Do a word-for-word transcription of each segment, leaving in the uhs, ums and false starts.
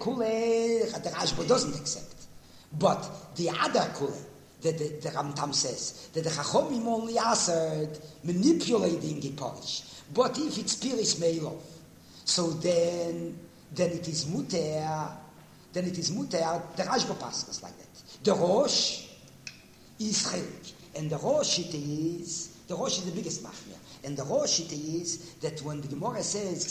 kule, the Rashba doesn't accept. But the other kule, that the, the Ramtam says, that the Chachomim only answered manipulating the polish. But if it's Piris Meilov, so then, then it is Muter, then it is Muter, the Rashba passes like that. The Rosh is Chelik. And the Rosh it is, the Rosh is the biggest machmir. And the Rosh it is that when the Gemara says,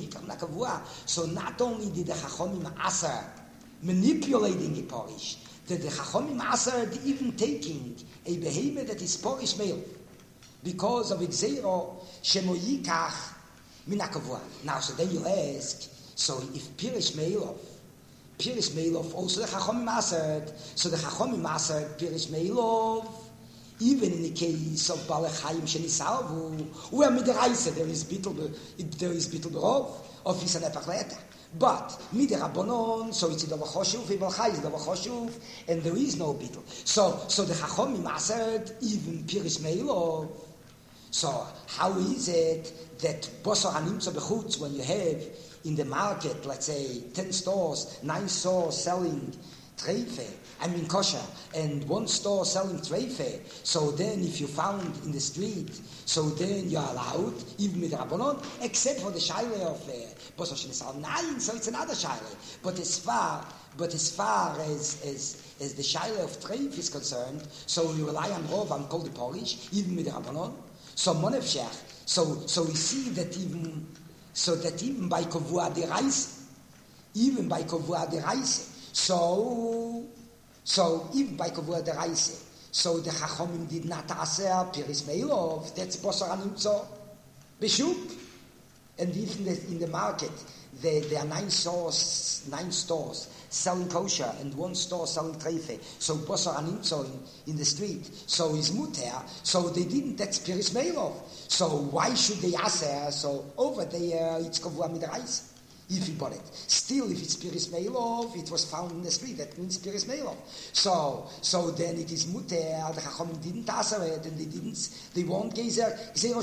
so not only did the Chachomim Aser manipulating a polish, that the Chachomim Aser even taking a behemoth that is polish male because of Gzeiro Shemoyikach Min HaKavua. Now, so then you ask, so if Pirish Meilov, Pirish Meilov, also the Chachomim Aser, so the Chachomim Aser Pirish Meilov, even in the case of Balachayim Shenisalvu, where Midiraisa there is bittul, there is bittul berov of his anepachleta. But Midirabonon, so it's the Vachoshuv, Balachayim the Vachoshuv, and there is no bittul. So, so the Chachomim Asad even Pirish Meilov. So how is it that Bosor Hanimtza Bechutz, when you have in the market, let's say ten stores, nine stores selling treife, I mean kosher, and one store selling treife, so then if you found in the street, so then you're allowed, even with Rabbanon, except for the shaila of Bosor Shenisal nine, so it's another shaila. But as far, but as far as as as the shaila of treife is concerned, so we rely on Rov and call the polish, even with Rabbanon. So Monefshech, so so we see that even so that even by Kovua de Reis, even by Kovua de Reis. So, so even by Kovua de Reise, so the Chachomim did not aser Piris Meilov. That's Bosor Hanimtza Beshuk, and even the, in the market, there, there are nine stores, nine stores selling kosher, and one store selling treife. So Bosor Hanimtza in, in the street. So is muter. So they didn't. That's Piris Meilov. So why should they aser? So over there it's Kovua mit Reise. If he bought it. Still, if it's Piris Meilov, it was found in the street. That means Piris Meilov. So, so then it is Muter. The Chachomim didn't answer it, and they didn't. They won't gezer.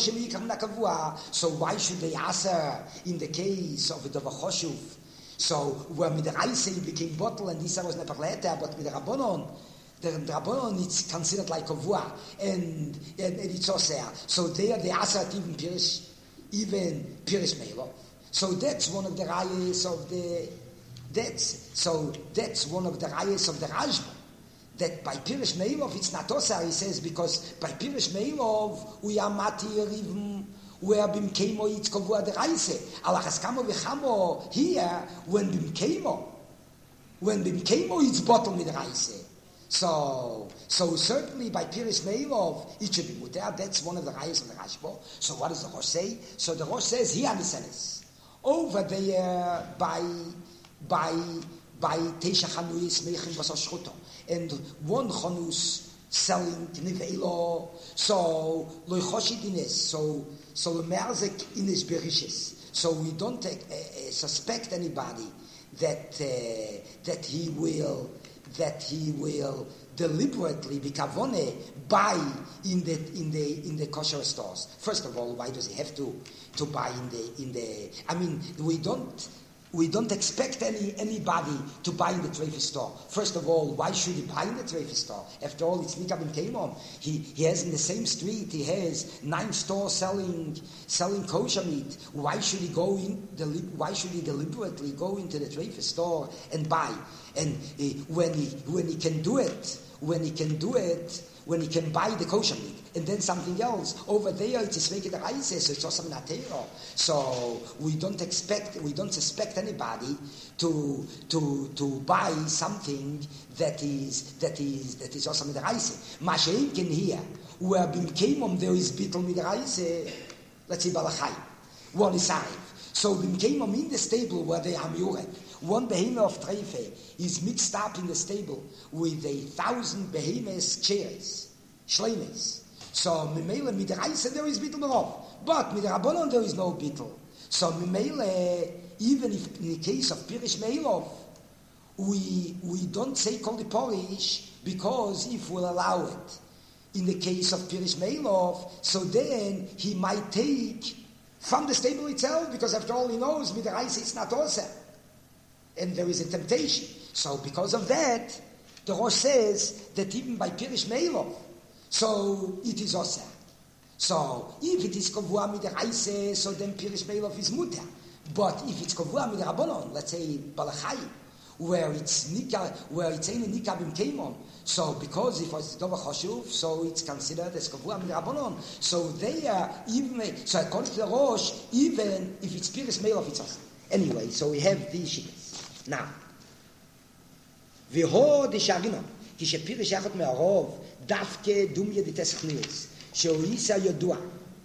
So why should they answer in the case of the Vachoshuv? So where with the Reise became bottle, and this was never later, but with the Rabbanon, the Rabbanon it's considered like Kavua, and, and, and it's also so there they answer even Piris, even Piris Meilov. So that's one of the rayas of the that's so that's one of the rayas of the Rashba. That by Pirish Meilov it's not Osar, he says, because by Pirish Meilov we are matir even where bim kemo it's kovua the Reise. Alachas kamo v'chamo here when bim kemo when bim kemo it's bottom with the Reise. So so certainly by Pirish Meilov it should be muter. That's one of the rayas of the Rashba. So what does the Rosh say? So the Rosh says he understands. Over there by by by Teisha Chanuyis Meichim Basar Shchuto, and one Chanus selling Nivelo, so Loichoshidines, so so Merzek in his Berishis. So we don't uh, uh, suspect anybody that uh, that he will that he will deliberately bikavone buy in the in the in the kosher stores. First of all, why does he have to to buy in the in the? I mean, we don't we don't expect any anybody to buy in the treife store. First of all, why should he buy in the treife store? After all, it's Nikab and Kaimon. He he has in the same street. He has nine stores selling selling kosher meat. Why should he go in? Why should he deliberately go into the treife store and buy? And uh, when he when he can do it, when he can do it, when he can buy the kosher meat, and then something else over there, it's make it a Reise, so it's also natero. So we don't expect, we don't suspect anybody to to to buy something that is that is that is also with the Reise. Mashein can hear where bim keimom there is bittul with the Reise. Let's say balachai, one is saif. So bim keimom in the stable where they are miurek. One behemoth of treife is mixed up in the stable with a thousand behemoths chairs, shleimes. So mimele mit the Reise there is bittul berov, but mit the Rabbanon there is no bittul. So mimele, even if in the case of Pirish Meilov, we we don't say kol the polish, because if we'll allow it in the case of Pirish Meilov, so then he might take from the stable itself, because after all he knows mit the Reise it's not also. and there is a temptation. So because of that, the Rosh says that even by Pirish Meilov, so it is Oseh. So if it is Kavua Midaraise, so then Pirish Meilov is Mutter. But if it's Kavua Midarabonon, let's say Balachayim, where it's Nika, where it's Ein Nikabim Keimon, so because if it's Dova Choshuv, so it's considered as Kavua Midarabonon. So they are even, so according to the Rosh, even if it's Pirish Meilov, it's Oseh. Anyway, so we have these shittas. Now, V'ho d'shaginon, כשפירש יחד מהרוב, דווקא דומיה דתסכניס, שהוא ייסה ידוע,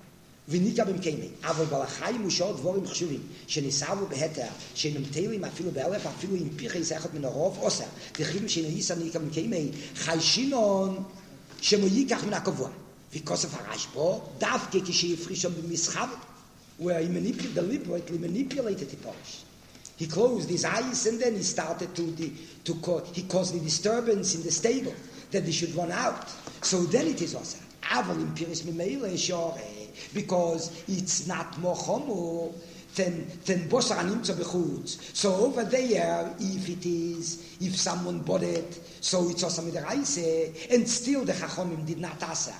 וניקה במקיימי, אבל בלחיים ושעות דבורים חשובים, שניסעו בהתר, שנמתלים אפילו באלף, אפילו אם פירש יחד מן הרוב, עושה, דחילים שנייסה ניקה במקיימי, חיישינון, שמו ייקח מן הקבוע. וכוסף הרשבו, דווקא כשיפריש שם במסחב, where he manipulated, deliberately manipulated the Polish. He closed his eyes and then he started to, the, to cause, he caused the disturbance in the stable that they should run out. So then it is also Aval in Piris Mimele Shore, because it's not more homo than than Bosar Animtza Bechutz. So over there, if it is, if someone bought it, so it's also Midaraise, and still the Chachomim did not asa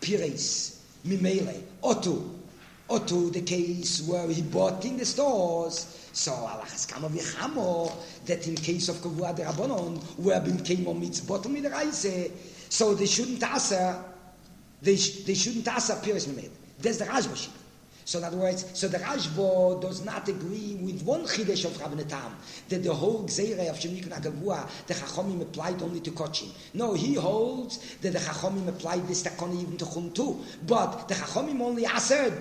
Piris Mimele Otu. Or to the case where he bought in the stores. So Allah has come of Yechamo, that in case of Kavua de Rabbanon, where bin came on its bottom with the Reise, so they shouldn't answer, they, sh- they shouldn't answer Piris Mimele. That's the Rashba. So in other words, so the Rashba does not agree with one Chidesh of Rabbeinu Tam, that the whole Gzeire of Shemikun HaGavua, the Chachomim applied only to Kochim. No, he holds that the Chachomim applied this Takoni even to Chum too, but the Chachomim only answered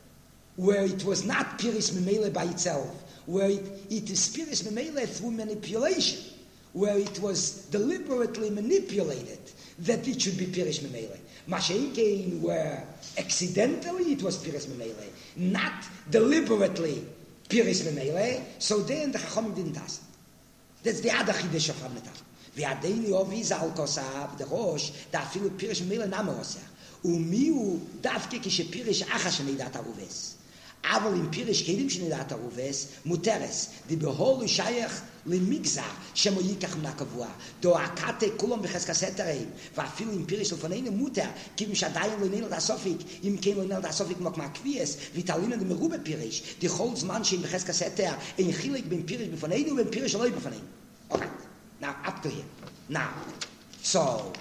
where it was not Piris Memele by itself, where it, it is Piris Memele through manipulation, where it was deliberately manipulated that it should be Piris Memele. Masha'ikein, where accidentally it was Piris Memele, not deliberately Piris Memele, so then the Chachomim didn't ask. That's the other Chidesh of Rabbeinu Tam. V'adeini of Izal Kosav, the Rosh, da afilu Piris Memele namoroseh. ומיהו דווקא כשפירש אחר שנידת הרובס. אבל אם פירש כלים שנידת הרובס, מותרס, דיבהולו שייך למגזר שמו ייקח מן הקבוע. דו הקטה כולם בחזקה סתראים, ואפילו אם פירש לפנינו מותר, כי אם שעדיין לא נהל את הסופיק, אם כן לא נהל את הסופיק כמו מהקביעס, ותעלינו דמרובה פירש, דכל זמן שאם בחזקה סתר, אין חילק בין פירש בפנינו ובין פירש שלא בפנינו. Alright, now up to here. Now, so,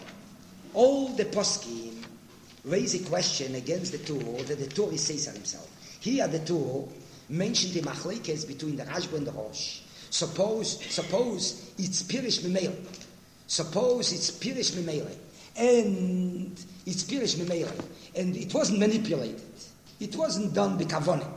all the poskim raise a question against the Torah that the Torah says himself. Here the Torah mentioned the machlekes between the Rashba and the Rosh. Suppose, suppose it's Pirish Mimele. Suppose it's Pirish Mimele. And it's Pirish Mimele. And it wasn't manipulated. It wasn't done by Kavonim.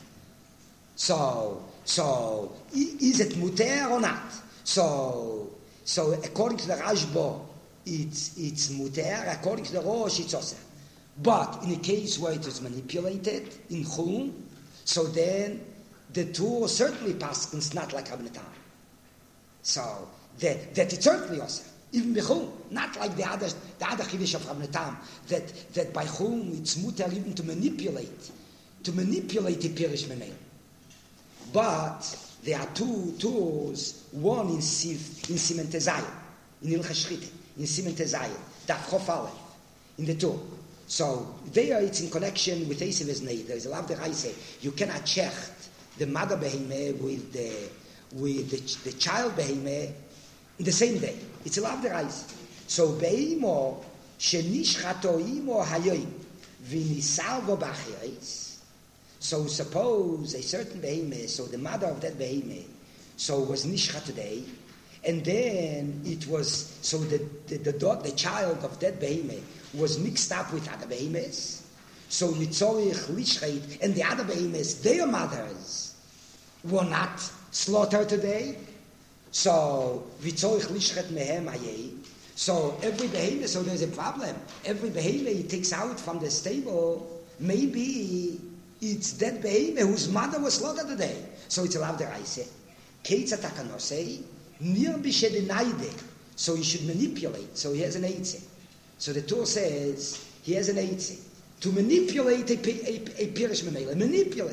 So, so, is it muter or not? So, so according to the Rashba, it's, it's muter. According to the Rosh, it's oseh. But in a case where it was manipulated in Chum, so then the Torah certainly passes not like Rabbeinu Tam. So that, that it's certainly also even by Chum, not like the other the other Chidesh of Rabbeinu Tam, that that by Chum it's mutar even to manipulate to manipulate the Pirish Memele. But there are two tools, one in Siv in Siman Tezayim, in Ilchas Shchita, in Siman Tezayim, Daf Chof Aleph, in the Torah. So there it's in connection with Esav Esnei. There is a lot of I say you cannot check the mother behemeh with the with the, the child behemeh in the same day. It's a lot of I say. So beimo shenishchato imo hayoim v'nisarvo b'achiris. So suppose a certain behemeh, so the mother of that behemeh, so was nishchat today, and then it was so the the the, dog, the child of that behemeh was mixed up with other behemoths, so Mitzorich, Lishcheit, and the other behemoths, their mothers, were not slaughtered today. So Mitzorich, Lishchet, Mehem, Ayei. So every behemoth, so there's a problem. Every behemoth he takes out from the stable, maybe it's that behemoth whose mother was slaughtered today. So it's allowed the Reise. Keitza Takanosei, Nir Bishedinaide. So he should manipulate. So he has an Eitze. So the Torah says he has an Eitze to manipulate a, a, a Pirish Memele. Manipulate.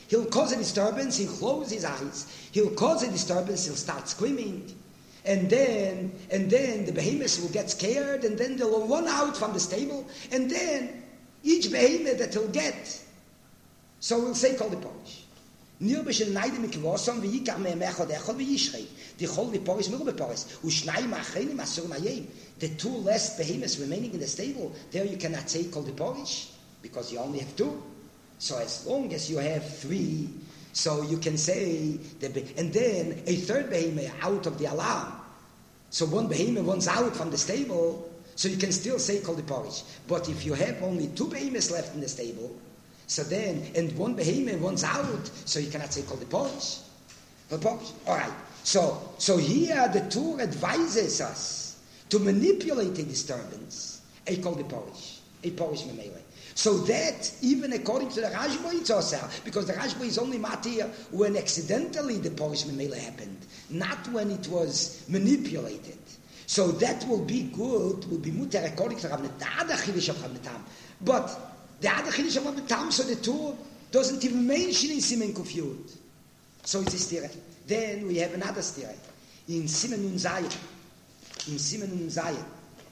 He'll cause a disturbance, he'll close his eyes, he'll cause a disturbance, he'll start screaming, and then, and then the behemoths will get scared, and then they'll run out from the stable, and then each behemoth that he'll get, so we'll say call the Polish. Nir b'shel neide mikvosom v'yikar me'emechod echod v'yishrei. Dichol v'poris miru b'poris. U'shnai ma'achrenim asur ma'yim. The two last behemoths remaining in the stable, there you cannot say kol the Polish, because you only have two. So as long as you have three, so you can say, the, and then a third behemoth out of the alarm. So one behemoth runs out from the stable, so you can still say kol the Polish. But if you have only two behemoths left in the stable, so then, and one behemoth runs out, so you cannot say called the Polish. The Polish. All right. So, so here the Torah advises us to manipulate the disturbance. A called the Polish, a Polish memele. So that even according to the Rashba, it's also because the Rashba is only matir when accidentally the Polish memele happened, not when it was manipulated. So that will be good, will be muter according to Rabbanat, the other chiddush of Rabbanat. But the other chiddush of the Tam, so the Torah doesn't even mention in Simen Kuf Yud. So it's a stira. Then we have another stira in Simen Nun Zayin. In Simen Nun Zayin.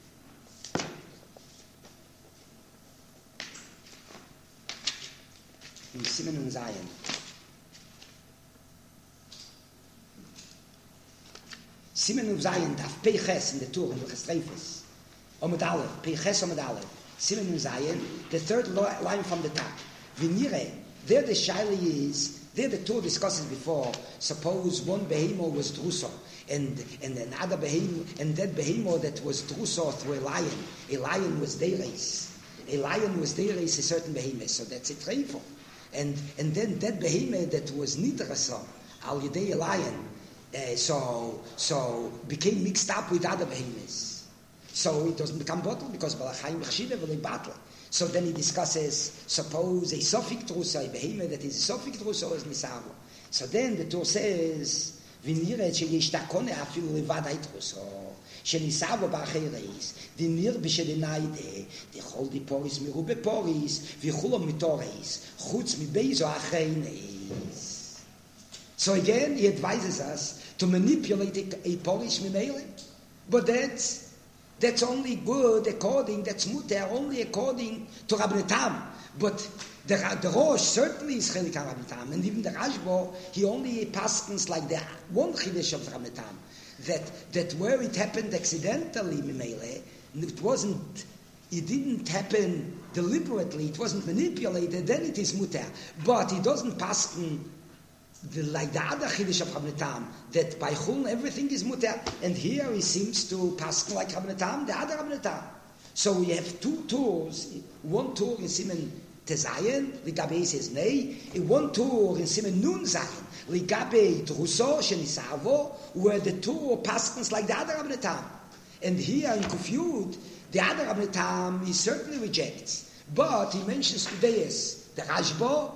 In Simen Nun Zayin. Simen Nun Zayin daf Peiches in the Torah in the Chestreifes. Omid Aleph. Peiches Omid Aleph. Simen Zayin, the third line from the top. Vinire, there the shaila is, there the Torah discusses before, suppose one behemoth was druso, and and another behemoth, and that behemoth that was druso through a lion, a lion was dereis. A lion was dereis a certain behemoth, so that's a treifo. And and then that behemoth that was nidraso, al yedei a lion, uh, so so became mixed up with other behemoths. So it doesn't become bottle because Balachayim Chashiva will battle. So then he discusses, suppose a Sofik Drusa, a behemoth that is a Sofik Drusa is Nisavo. So then the Torah says, V'niret sheyishtakone afilu levad ha'itruso, shenisavo ba'achereis, v'nir b'shedenaide, dichol diporis miru beporis, v'chulo mitoreis, chutz mibeizo achereis. So again, he advises us to manipulate a, a Polish mimele, but that's That's only good according, that's muter, only according to Rabbi Tam. But the, the Rosh certainly is chelik Rabbi Tam. And even the Rashba, he only paskins like the one chiddush of Rabbi Tam. That, that where it happened accidentally, Mimele, it wasn't, it didn't happen deliberately, it wasn't manipulated, then it is muter. But he doesn't paskin The, like the other chiddush of Rabbi Tam, that by Chuln everything is muter, and here he seems to pass like Rabbi Tam, the other Rabbi Tam. So we have two tours, one tour in Simen Tezayin, Ligabe says nay, and one tour in Simen Nun Zayin, Ligabe Druso Shenisavo, where the tour passes like the other Rabbi Tam. And here in Kuf Yud, the other Rabbi Tam he certainly rejects, but he mentions today as the Rashba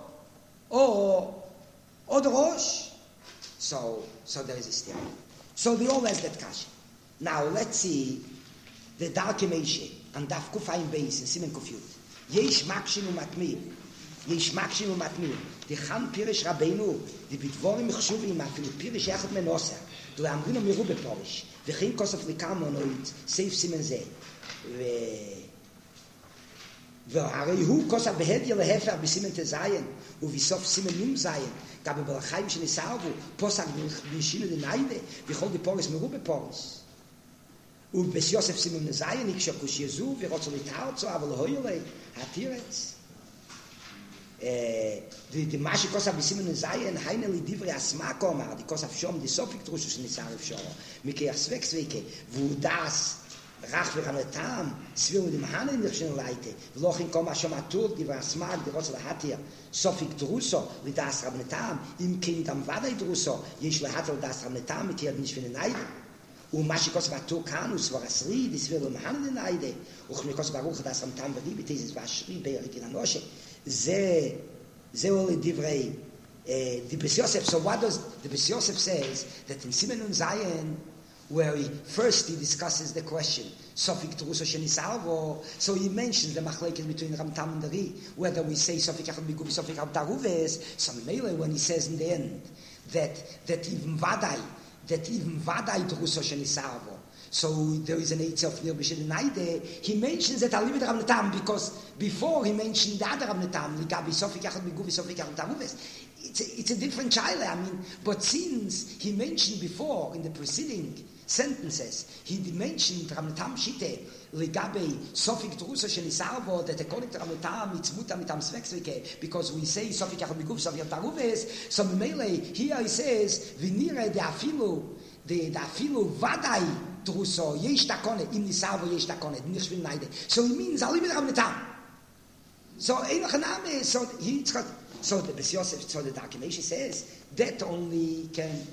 or or the Rosh. So, so there is a step. So they all has that kasha. Now let's see the Darkei Moshe and Daf Kufayim Beis in Simen Kuf Yud. Yesh Makshim u'Matmir. Yesh Makshim u'Matmir. The Chan Pirish Rabbeinu. The Bidvorim Chshuvim Afilu Pirish Echad Menosa. The Amrino Miru Beporish. The Chin Kosov Likam Onoit. Seif Simen Zeh. והרי הוא כוסף בהדיה להפר בסימן תזיין ובסוף סימן נום זיין גם בבלחיים שנסעבו פוסק בנשינו דניידה וכל בפורס מרו בפורס ובסיוסף סימן נזיין יקשקוש יזו ורוצו לתארצו אבל הויולי התירץ די מה שכוסף בסימן נזיין היינה לדברי הסמאק אומר די כוסף שום די סופיק דרושו שנסערף שום מכי הסווק סוויקה והוא דס Rach wir an der Tam, zwil mit dem Hanen nicht schon leite. Loch in komma schon mal tut, die was mag, die was hat hier. Sofik Druso, wie das Rabbe Tam, im Kind am Vadai Druso, jeschle hat das Rabbe Tam mit hier nicht für eine Neide. Und Maschikos war to Kanus war Asri, das will um Hanen Neide. Und Mikos Baruch das Rabbe Tam beliebte, das war Schri Berik in Anoshe. Ze ze ole divrei the Bes Yosef, so what does the Bes Yosef says that in Simen und Zayin where he first he discusses the question, Sofik Teruso Shenisarvo, so he mentions the machlekes between Ram Tam and the Ri, whether we say Sofik Echad Biguv, Sofik Echad Taruves, some Mele when he says in the end that that even Vadai, that even Vadai Teruso Shenisarvo. So there is an eight of Nir B'Shel Naide. He mentions that I'll leave it Ram Tam because before he mentioned the other Ram Tam, Ligabi Sofik Echad Biguv, Sofik Echad Taruves. It's a, it's a different child, I mean, but since he mentioned before in the preceding sentences, he mentioned Ramnetam Shite, Ligabe, Sofik Drusa Shenisarvo, that according to Ramnetam, it's Muta Mitam Svexvike, because we say Sofik Yachobiguf, Sofik Taruves, so Mele, here he says, Vinire de Afilu, the Afilu Vadai Druso, Yesh Takone, Im Nisarvo Yesh Takone, Nishvin Naide. So he means, I'll leave it Ramnetam. So, Einachaname, so he, so the Bes Yosef, so the Darkimeshi says, that only can,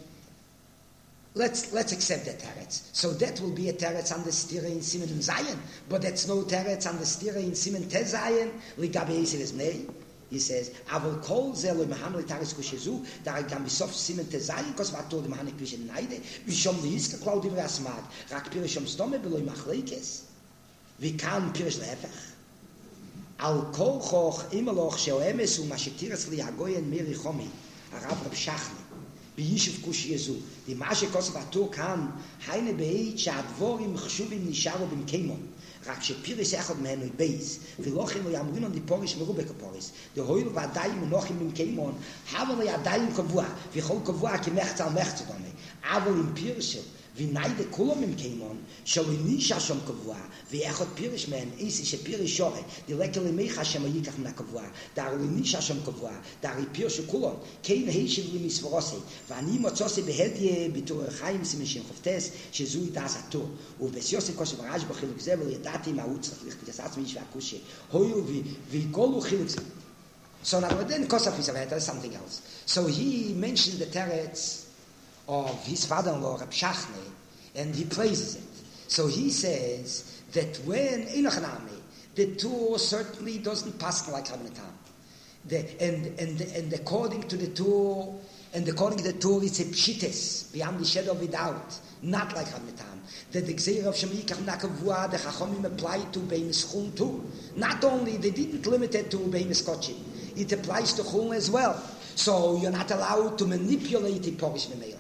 let's let's accept that teretz. So that will be a teretz on the stira in Simen and Zayin, but that's no teretz on the stira in Simen Te Zayin, Ligabe Yisir is Nei. He says, Avol kol ze lo imahanu itaris kushezu, da gam bisof Simen Te Zayin, kos vato de mahanik vishen naide, vishom lihiska klau divrei asmad, rak pirishom stome belo imachleikes, vikan pirish lehefech. Al kol choch imaloch sheo emes u mashetiras li hagoyen miri chomi, Arav Rab Shachni, biyishuv kush yezu, di mashe kos vato kan, heine beit shadvorim chshuvim nisharo bim keimon, rak shepiris echad mehenu beis, vilochim lo yamrin on di porish merubek poris, de hoil vadayim nochim bim keimon, havel yadayim kavua, vichol kavua ki mechza al mechza dame, avol im pirishel, v'naide kulom im keimon, shalo nisha shom kavua, v'echad pirish men, isi shepirish shore, di lekele mecha shem yikach na kavua, dar li nisha shom kavua, dar i pirish kulon, kein heishiv li misvorose, v'ani motzose behedye bitur chaim simen shem choftes, shezui das ato, u'bes yosef koshe v'raj b'chiluk ze, v'yadati ma'ut tzach lichti kasatz mish v'akushe, hoyu v'golu chiluk ze. So now then Kosaf is a something else. So he mentioned the teretz of his father-in-law, Rab Shachne, and he praises it. So he says that when Einachaname, the two certainly doesn't pass like Rabbi Natan. The, and, and, and according to the two, and according to the two, it's a pshites, beyond the shadow of a doubt, not like Rabbi Natan. That the Gzeir of Shemikach Nakavua, the Chachomim applied to Beimis Chul too. Not only, they didn't limit it to Beimis Kochim, it applies to Chul as well. So you're not allowed to manipulate the Porish Memele.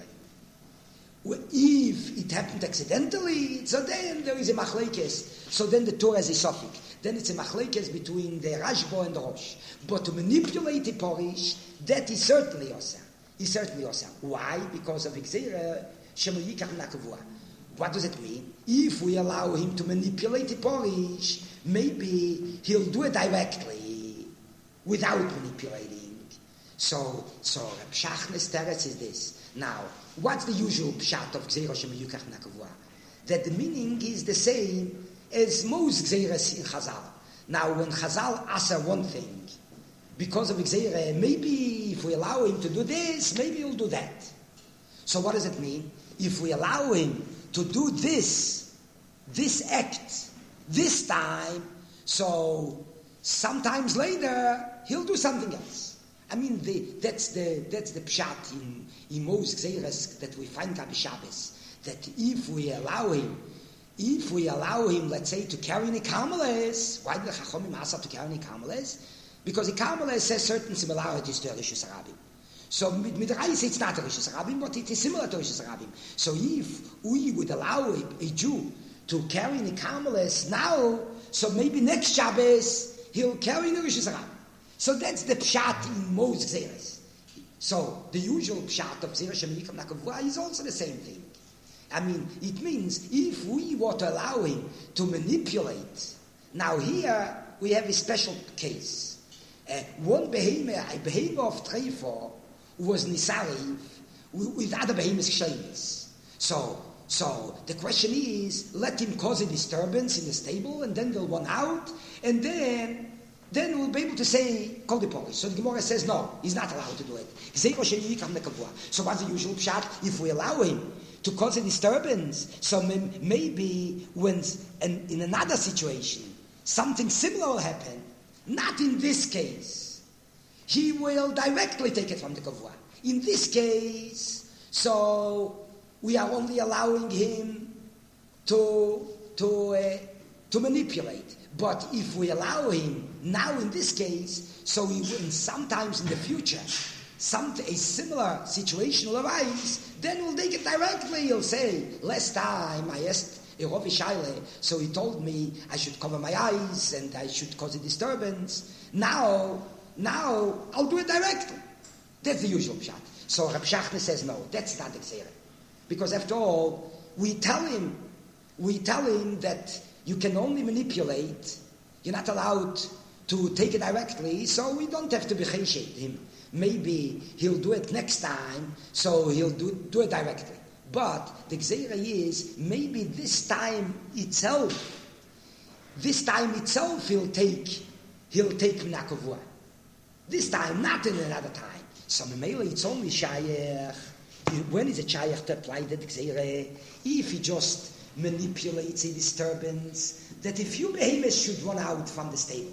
If it happened accidentally, so then there is a machlekes. So then the Torah is a suffix. Then it's a machlekes between the Rashbo and the Rosh. But to manipulate the Porish, that is certainly Osa. Is certainly Osa. Why? Because of Gzeira Shemo Yikach Nakavua. What does it mean? If we allow him to manipulate the Porish, maybe he'll do it directly without manipulating. So, so Reb Shachne's teretz is this. Now, what's the usual pshat of Gzeira Shema Yukach Nakavua? That the meaning is the same as most Gzeiras in Chazal. Now, when Chazal asks one thing, because of Gzeira, maybe if we allow him to do this, maybe he'll do that. So what does it mean? If we allow him to do this, this act, this time, so sometimes later, he'll do something else. I mean, the, that's the that's the pshat in, in most Gzeiras that we find Gabi Shabbos, that if we allow him, if we allow him, let's say, to carry the Karmeles, why do the Chachomim ask to carry the Karmeles? Because the Karmeles says certain similarities to Rishus Harabim. So Midrash it's not a Rishus Harabim, but it is similar to Rishus Harabim. So if we would allow a, a Jew to carry the Karmeles now, so maybe next Shabbos he'll carry the Rishus Harabim. So that's the pshat in most Gzeiras. So the usual pshat of Gzeira Shema Yikach Nakavua is also the same thing. I mean, it means if we were to allow him to manipulate, now here we have a special case. Uh, one behemoth, a behemoth of Treifa, was Nisariv with other behemoths Kshemis. So, so the question is, let him cause a disturbance in the stable, and then they'll run out, and then then we'll be able to say, call the police. So the Gemara says, no, he's not allowed to do it. So what's the usual pshat? If we allow him to cause a disturbance, so maybe when in another situation, something similar will happen, not in this case, he will directly take it from the kavua. In this case, so we are only allowing him to, to, uh, to manipulate. But if we allow him now in this case, so he will sometimes in the future, some, a similar situation will arise, then we'll take it directly. He'll say, last time I asked Rav Shaile, so he told me I should cover my eyes and I should cause a disturbance. Now, now I'll do it directly. That's the usual pshat. So Reb Shachner says, no, that's not the Gzeira. Because after all, we tell him, we tell him that you can only manipulate, you're not allowed to take it directly, so we don't have to be chesed him. Maybe he'll do it next time, so he'll do, do it directly. But the Gzeira is, maybe this time itself, this time itself he'll take, he'll take Minakavua. This time, not in another time. So Memele, it's only Shayach. When is a Shayach to apply the Gzeira? If he just manipulates a disturbance, that a few behemoths should run out from the stable.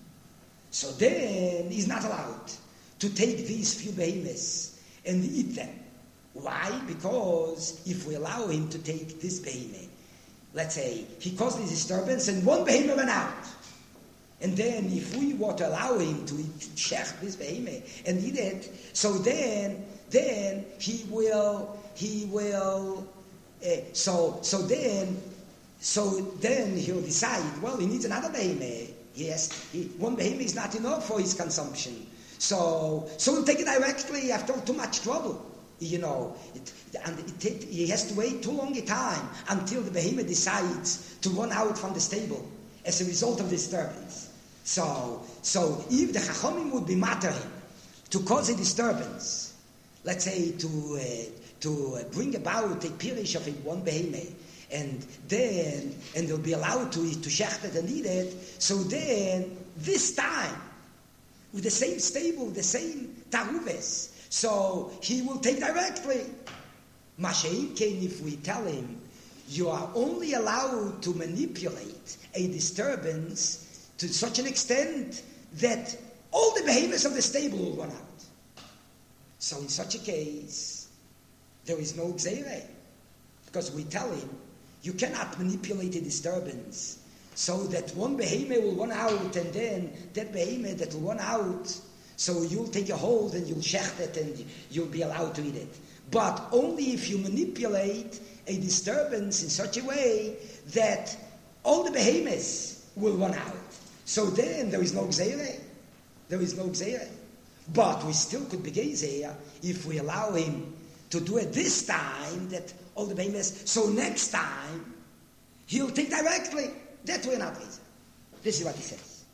So then he's not allowed to take these few behemoths and eat them. Why? Because if we allow him to take this behemoth, let's say he caused this disturbance and one behemoth went out, and then if we were to allow him to eat shech this behemoth and eat it, so then then he will he will uh, so so then so then he'll decide, well, he needs another behemoth. Yes, he, one behemoth is not enough for his consumption. So so he'll take it directly after too much trouble. You know, it, and it, it, he has to wait too long a time until the behemoth decides to run out from the stable as a result of disturbance. So, so if the Chachamim would be matter him to cause a disturbance, let's say to uh, to uh, bring about a pirish of a one behemoth, and then and they'll be allowed to to shecht it and eat it. So then this time with the same stable, the same taruves. So he will take directly. Mashein came if we tell him, you are only allowed to manipulate a disturbance to such an extent that all the behemoths of the stable will run out. So in such a case, there is no Gzeira. Because we tell him, you cannot manipulate a disturbance so that one behemoth will run out and then that behemoth that will run out, so you'll take a hold and you'll shecht it and you'll be allowed to eat it. But only if you manipulate a disturbance in such a way that all the behemoths will run out. So then there is no Gzeira. There is no Gzeira. But we still could be Gezer if we allow him to do it this time, that all the behemoths, so next time he'll take directly. That we're not Gezer. This is what he says.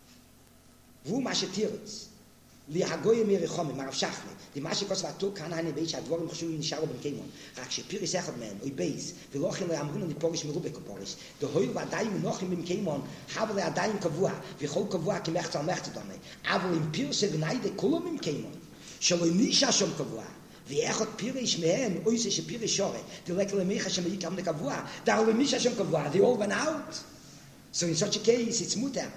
Vu mashetirutz. לי הגויים מרחומים, מרב שחלי, למה שכוס ועתו כאן אני בייש הדבורים חשובים נשארו במקיימון, רק שפיריס אחד מהן, אוי בייס, ולא כן לאמרנו לפורש מרובה כפורש, דהויל ועדיין מנוחים במקיימון, אבל לעדיין קבוע, וכל קבוע כמחצה על מחצה דומה, אבל אם פירס וניידה כולו במקיימון, שלא נישה שום קבוע, ואיכות פיריש מהן, אוי זה שפיריש שורה, דלק למיכה שמעיקם לקבוע, דהר למישה שום קבוע, they all went out. So in such a case, it's mutter.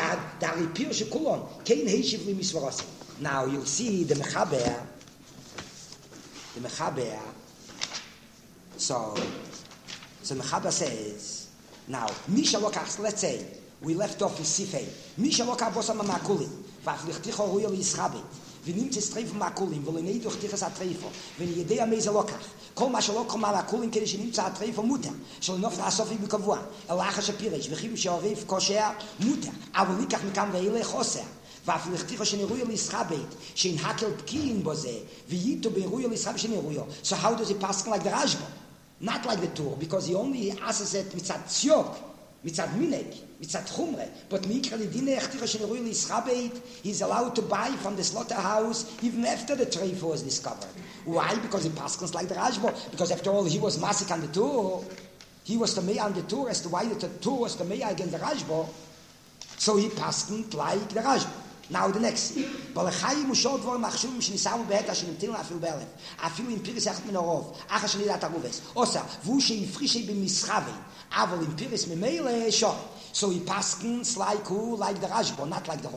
Now you'll see the Mechaber, the Mechaber, so, so Mechaber says, now, Misha Lokach, let's say, we left off with Sifei, Misha Lokach Bosam Makulin, Vaflichticho Royal Yischabit, ונמצא סטריף מהקולים, ולעיני דוכתיחס הטריפו, ולידי המייזה לוקח. כל מה שלא קומה מהקולים כדי שנמצא הטריפו מותר, שלנוף לעסופי בקבוע, אלא אחר שפירש, וחיב שעריף קושר מותר, אבל ניקח מכאן ואלה חוסר. ואף לכתיחו שנרוי לישחבית, שנהקל פקיעין בו זה, וייתו בירוי לישחבית שנרויו. So how does it pass like the Rashba? Not like the Tur, because he only asks it מצד ציוק, מצד מינק, מצד חומרה, but mikra lidine echticha shenirui lischabeit, he's allowed to buy from the slaughterhouse even after the treif was discovered. Why? Because he paskins like the Rashba. Because after all, he was masik on the Tur. He was the mayor on the Tur as to why the Tur was the mayor against the Rashba. So he paskins like the Rashba. Now the next. Balachai mushol dvorim machshuvim shenisamu behet asher nimtilin afil be'elef. Afilu im piris echet min orov. Achar shenidat aruves. Osa, vu sheifrishe b'mischavin. Aval im piris memele shor. So he paskins like who? Like the Rashba, not like the Rosh.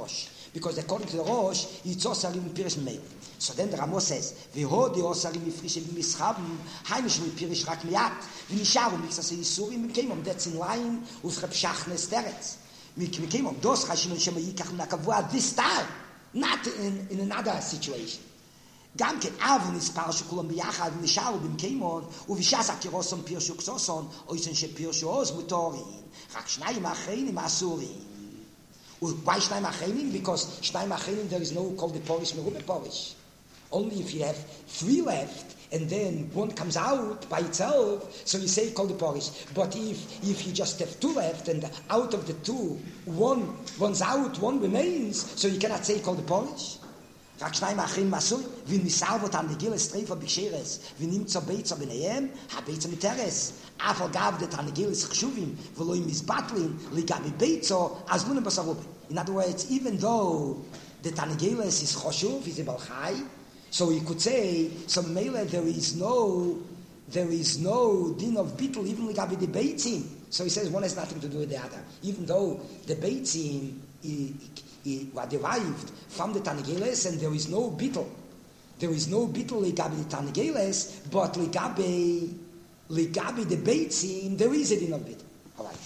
Because according to the Rosh, it's Osarim Pirish Meil. So then the Ramo says, V'ho di Osarim Mifrishe B'mischaben, Heimish Mipirish Rak Miyat, V'nisharu Mixas Yisurim, Mikemom, that's in line with Reb Shachnes Teretz. Mikemom, Dos Chashim Shema Yikach Nakavua, this time, not in, in another situation. גם כן, אבו נספר שכולם ביחד ונשארו במקיימון, ובשעס הקירוסון פירשו קסוסון, או יסן שפירשו עוז מותורין, רק שניים האחרונים אסורים. Why שניים האחרונים? Because שניים האחרונים there is no called the Polish Merube Polish. Only if you have three left, and then one comes out by itself, so you say called the Polish. But if if you just have two left, and out of the two, one one's out, one remains, so you cannot say called the Polish. רק שניים האחרים מסוי, וניסעב אותם לגיל הסטריפה בקשרס, ונמצא ביצה ביניהם, הביצה מתרס. אף על גב דת הנגילס חשובים, ולא אם מזבטלים, לגבי ביצו, אז לא נבסרובי. In other words, even though the Tanegilus is choshuv, is a balchai, so you could say, so mele there is no, there is no din of bittul, even legabi the beitzim. So he says one has nothing to do with the other. Even though the beitzim were derived from the Tanegilus, and there is no bittul. There is no bittul legabi the Tanegilus, but legabi, legabi the beitzim, there is a din of bittul. All right.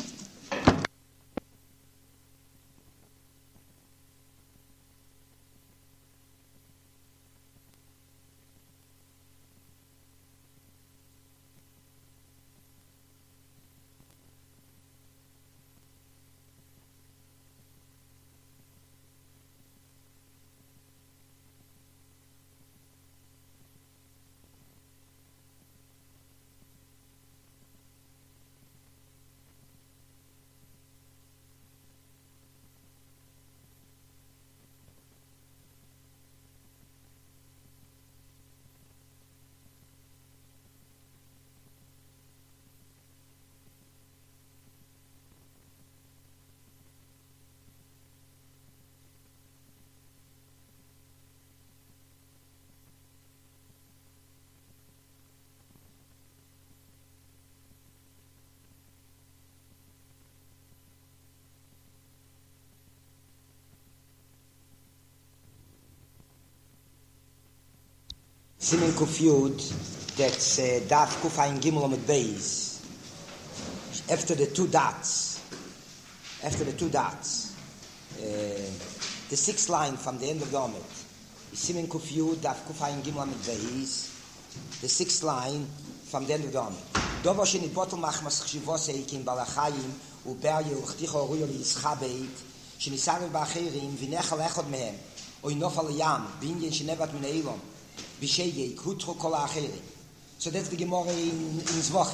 Simen Kufyud, that's uh, Daf Kufayin Gimel Amud Beis. After the two dots, after the two dots, uh, the sixth line from the end of the Amud, Simen Kufyud, Daf Kufayin Gimel Amud Beis, the sixth line from the end of the Amud. Dovo sheni botel machmas chshivos eikim balachayim uberye uchticho ruyo liyischabeit shenisarev ba'acherim v'nechal echod mehem oy nofal yam binyen shenevat min eilom. So that's the Gemara in, in Zvach.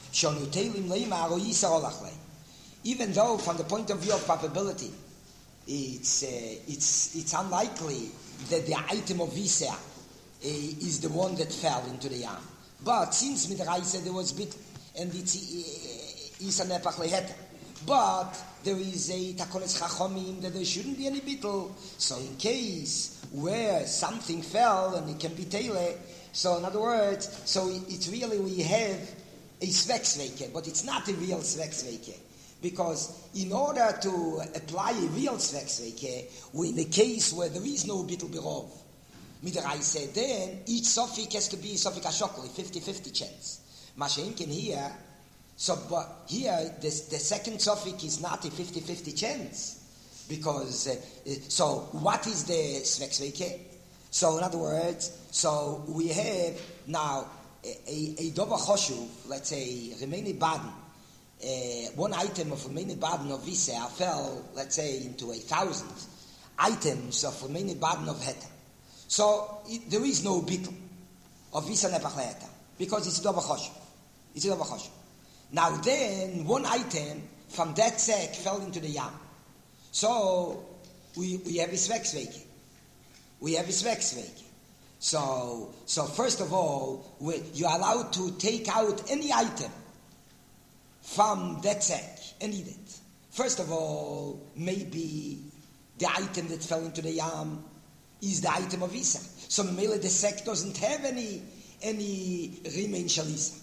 Even though from the point of view of probability, it's, uh, it's, it's unlikely that the item of Visa uh, is the one that fell into the Yam. But since Midrash there was bit, and it's Isa Nepach Leheta. But there is a Takones Chachomim that there shouldn't be any bittul. So in case where something fell and it can be tele, so in other words, so it's really we have a Sveksveke, but it's not a real Sveksveke. Because in order to apply a real Sveksveke, in the case where there is no bittul birov, Midrash said then each Sofik has to be Sofik Ashokli, fifty-fifty chance. Mashaim can hear. So, but here, this, the second Sofik is not a fifty-fifty chance. Because, uh, so, what is the Sveksveke? So, in other words, so we have now a, a Dova Choshuv, let's say, Remeni Baden, uh, one item of Remeni Baden of Visa fell, let's say, into a thousand items of Remeni Baden of Heta. So, it, there is no bittul of Visa Nepach Heta, because it's a Dova Choshuv. It's a Dova Choshuv. Now then, one item from that sack fell into the Yam. So, we, we have a Sveksveke. We have a Sveksveke. So, so first of all, we, you're allowed to take out any item from that sack and eat it. First of all, maybe the item that fell into the Yam is the item of Isa. So, maybe the sack doesn't have any, any remain Shalisa.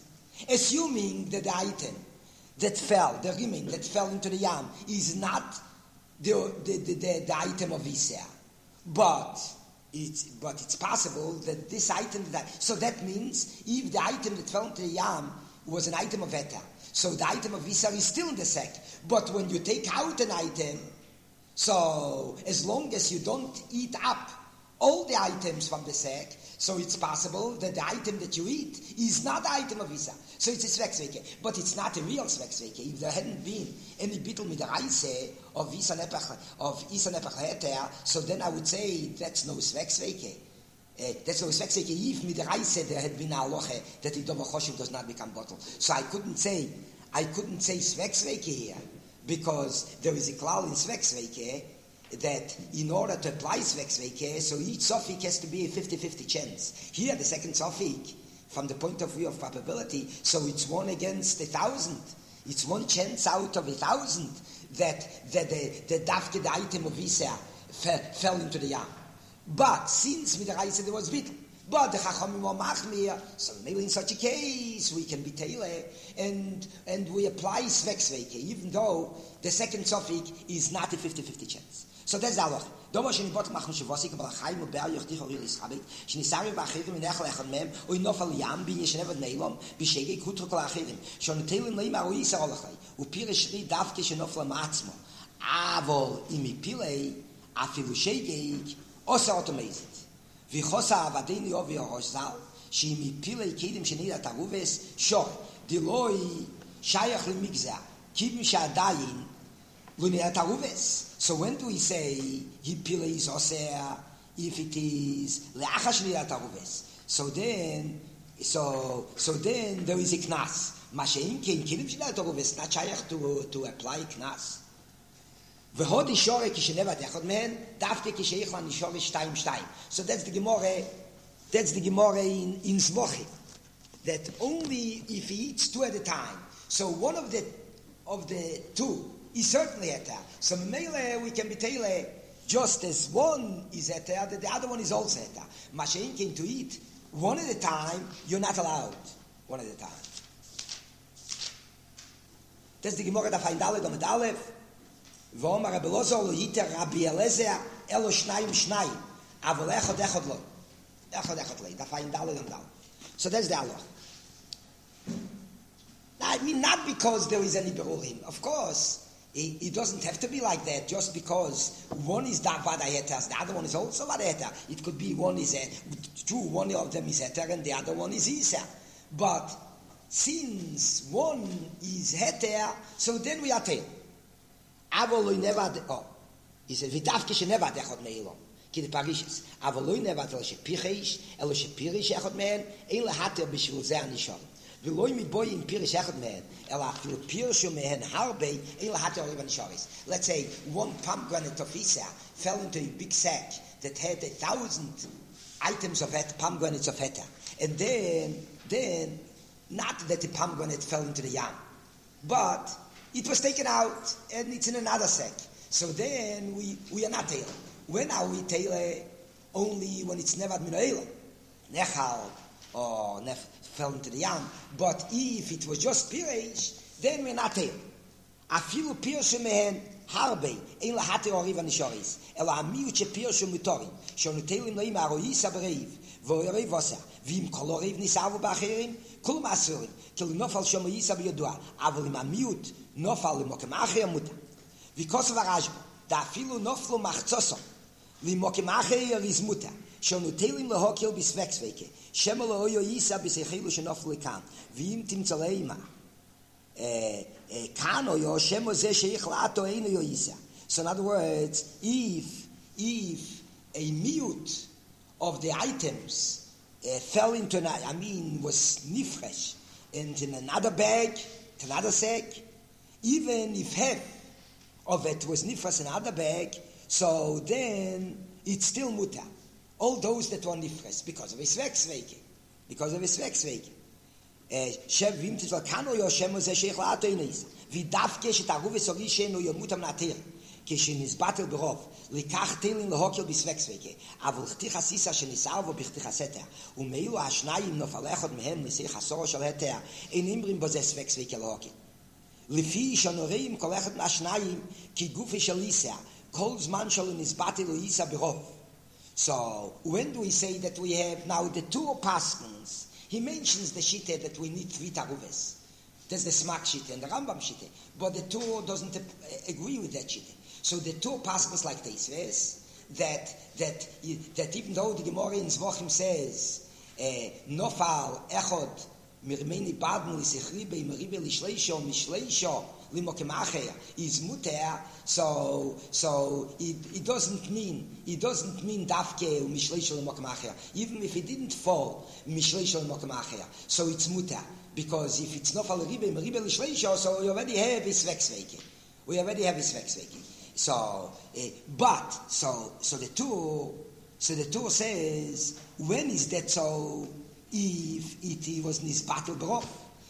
Assuming that the item that fell, the remain that fell into the Yam, is not the, the, the, the, the item of Isser. But it's, but it's possible that this item, that, so that means if the item that fell into the Yam was an item of Heter, so the item of Isser is still in the sack. But when you take out an item, so as long as you don't eat up all the items from the sack, so it's possible that the item that you eat is not the item of Isser. So it's a Zwecksweke, but it's not a real Zwecksweke. If there hadn't been any bittul mit der Reise of Isser Nepach, of Isser Nepach Heter, so then I would say that's no Zwecksweke. Uh, that's no Zwecksweke if mit der Reise there had been a loche that the Dover Choshev does not become bottle. So I couldn't say, I couldn't say Zwecksweke here, because there is a klal in Zwecksweke that in order to apply Zwecksweke, so each suffix has to be a fifty-fifty chance. Here, the second suffix, from the point of view of probability, so it's one against a thousand. It's one chance out of a thousand that, that the, the dafke, the item of Isser, fell, fell into the Yam. But since with the Reise there was bittul, but the Chachamim were machmir, so maybe in such a case we can be teile, and and we apply Sveksveke, even though the second suffix is not a fifty-fifty chance. So that's the halach. Domo sheni bot machnu shvosik aber chaim und berg dich or is habit. Shni sari ba khirim in echel echel mem, o in nofal yam bin ich never neilom, bi shege kutro kol khirim. Shon teilen nei ma oi sa halach. U pire shri davke shnofla matzmo. Avol imi pilei afilu shege osa automazed. Vi khosa avadeni ov yorosal, shi mi pilei kedim shni da taruves, sho di loy shayach le migza. Kim shadayin Lunia taruves. So when do we say he piles osea if it is leachash taruves? So then, so so then there is a knas. Mashein kein kilim shel taruves not shayach to to apply knas. V'hod ishore kishneva dechod men dafke kisheich lan ishore shtayim shtayim. So that's the gemore. That's the gemore in in Zvochi. That only if he eats two at a time. So one of the of the two is certainly heter. So mele we can be teile just as one is heter, that the other one is also heter. Mashein came to eat one at a time, you're not allowed one at a time. That's the Gemara da find alle damit alef. V'omar Rabbi Elazar lo yiter Rabbi Eliezer elo shnayim shnayim. Avol echad echad lo. Echad echad lo. Da find alle damit alef. So that's the halach. I mean, not because there is any berulim. Of course, it, it doesn't have to be like that. Just because one is that vada heter, the other one is also vada heter. It could be one is a true, one of them is heter, and the other one is isa. But since one is heter, so then we are ten. Avoloi never. Oh, he said v'davke she never dechot meilom. Ki the parishes. Avoloi never tel she pichish, elo she pirish echot mehen. Ein lehater b'shvil zeh anishon. V'loi mi boy in pirish echot mehen. Ela fil pirish mehen harbe. Ein lehater olivan nishoris. Let's say one pomegranate of Isa fell into a big sack that had a thousand items of het, pomegranates of heta, and then then not that the pomegranate fell into the yam, but it was taken out and it's in another sack. So then we, we are not tailor. When are we tailor? Only when it's never minoela, nechal or nef fell into the yam. But if it was just pirish, then we're not tailor. Afilu pirish mehen harbe ein lahate oriva nishoris. Ela amiut she pirish mutorim. Shonu tailim loim aroyis abreiv voyrev vasa. Vim koloriv nisavu ba'acherim kol masurim. Kil nofal shomu yisa b'yodua. Avol im amiut nofal limokem acher muta. V'kos varajbo da afilu noflu machzoso limokem acher is muta. Shonu tailim lohokil bisveksveke. Shemel oyo yisa b'seichilu shenoflu lekan. Vim timtzaleima. Kano yo shemo ze sheich la'ato eino yo yisa. So in other words, if if a mute of the items uh, fell into, an, I mean, was nifresh into another bag, to another sack, even if half of it was nifresh in another bag, so then it's still muta. All those that were nifresh because of a sveksveke, because of a sveksveke. Shev vim tizol kano yo shemo ze sheich la'ato eino yisa. V'davke shetaruve sori sheno yo mutam natir. כשנזבטל ברוב, לקח תהילים להוקל בספקסווקה, אבל חתיך הסיסה שניסר בו בכתיך הסתר, ומאילו השניים נופל אחד מהם נסיך הסורו של התר, אין אימרים בו זה ספקסווקה להוקל. Lefi shonoreim kolechet nashnayim ki gufe shalisa calls man shal in his battle isa berov. So when do we say that we have now the two paskins? He mentions the shite that we need three taruves. There's the smak shite and the Rambam shite, but the two doesn't uh, agree with that shite. So the two paskins like this, yes, that that that even though the Gemara in Zvachim says nofal echod mirmeni baden lisechribe meribe lishleisho mishleisho limokemacher is muter, so so it, it doesn't mean it doesn't mean dafke mishleisho limokemacher, even if it didn't fall mishleisho limokemacher, so it's muter, because if it's nofal ribe meribe lishleisho, so we already have his vexveke, we already have his vexveke. So uh, but so so the two so the two says, when is that so? If it was this battle brof,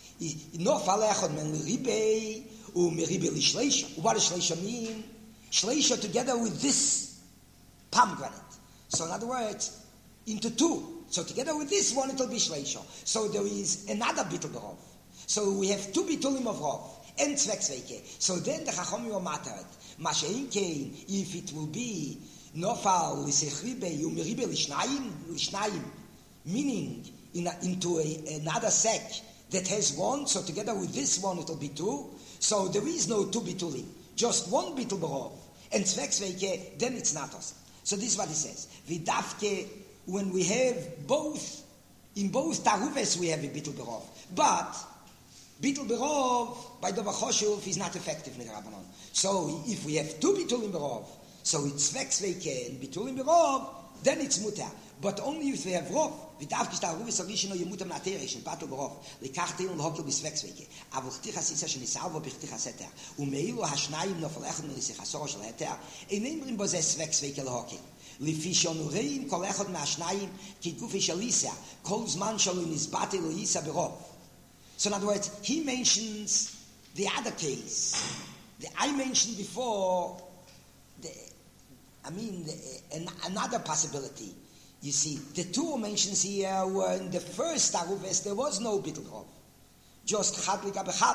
no falechon men ribe u meribe lishleisha. What does shleisha mean? Shleisha together with this pomegranate. So in other words, into two. So together with this one, it will be shleisha. So there is another bittul brof. So we have two bitulim of rof and tzveksveke. So then the chachomim are mattered. Mashein kein, if it will be nofal lisechribe u meribe lishnayim lishnayim, meaning in a, into a, another sack that has one, so together with this one it will be two. So there is no two bitulim, just one bitul berov and tzveksveke, then it's not us. So this is what he says. Vidafke, when we have both, in both taruves we have a bitul berov, but bitul berov by the vachoshuv is not effective in the Rabbanon. So if we have two bitulim berov, so it's tzveksveke and bitulim berov, then it's muter. But only if we have rov, vidaf gishtar rov esavishino yemutam naterish and batul berov lekachtel and hokel bisveksveke. Aber chtichas isa shenisalvo bichtichas eter umeilu hashnayim nofalechon melisechasor shel eter einimrim bo ze sveksveke lehokel. Lefi shonureim kol echad me'ashnayim ki gufi shel isa kol zman shelo nizbate lo isa berov. So in other words, he mentions the other case. The, I mentioned before, the, I mean, the, an, another possibility. You see, the two mentions here were in the first taruves, there was no bittul rov, just chad ligabe chad.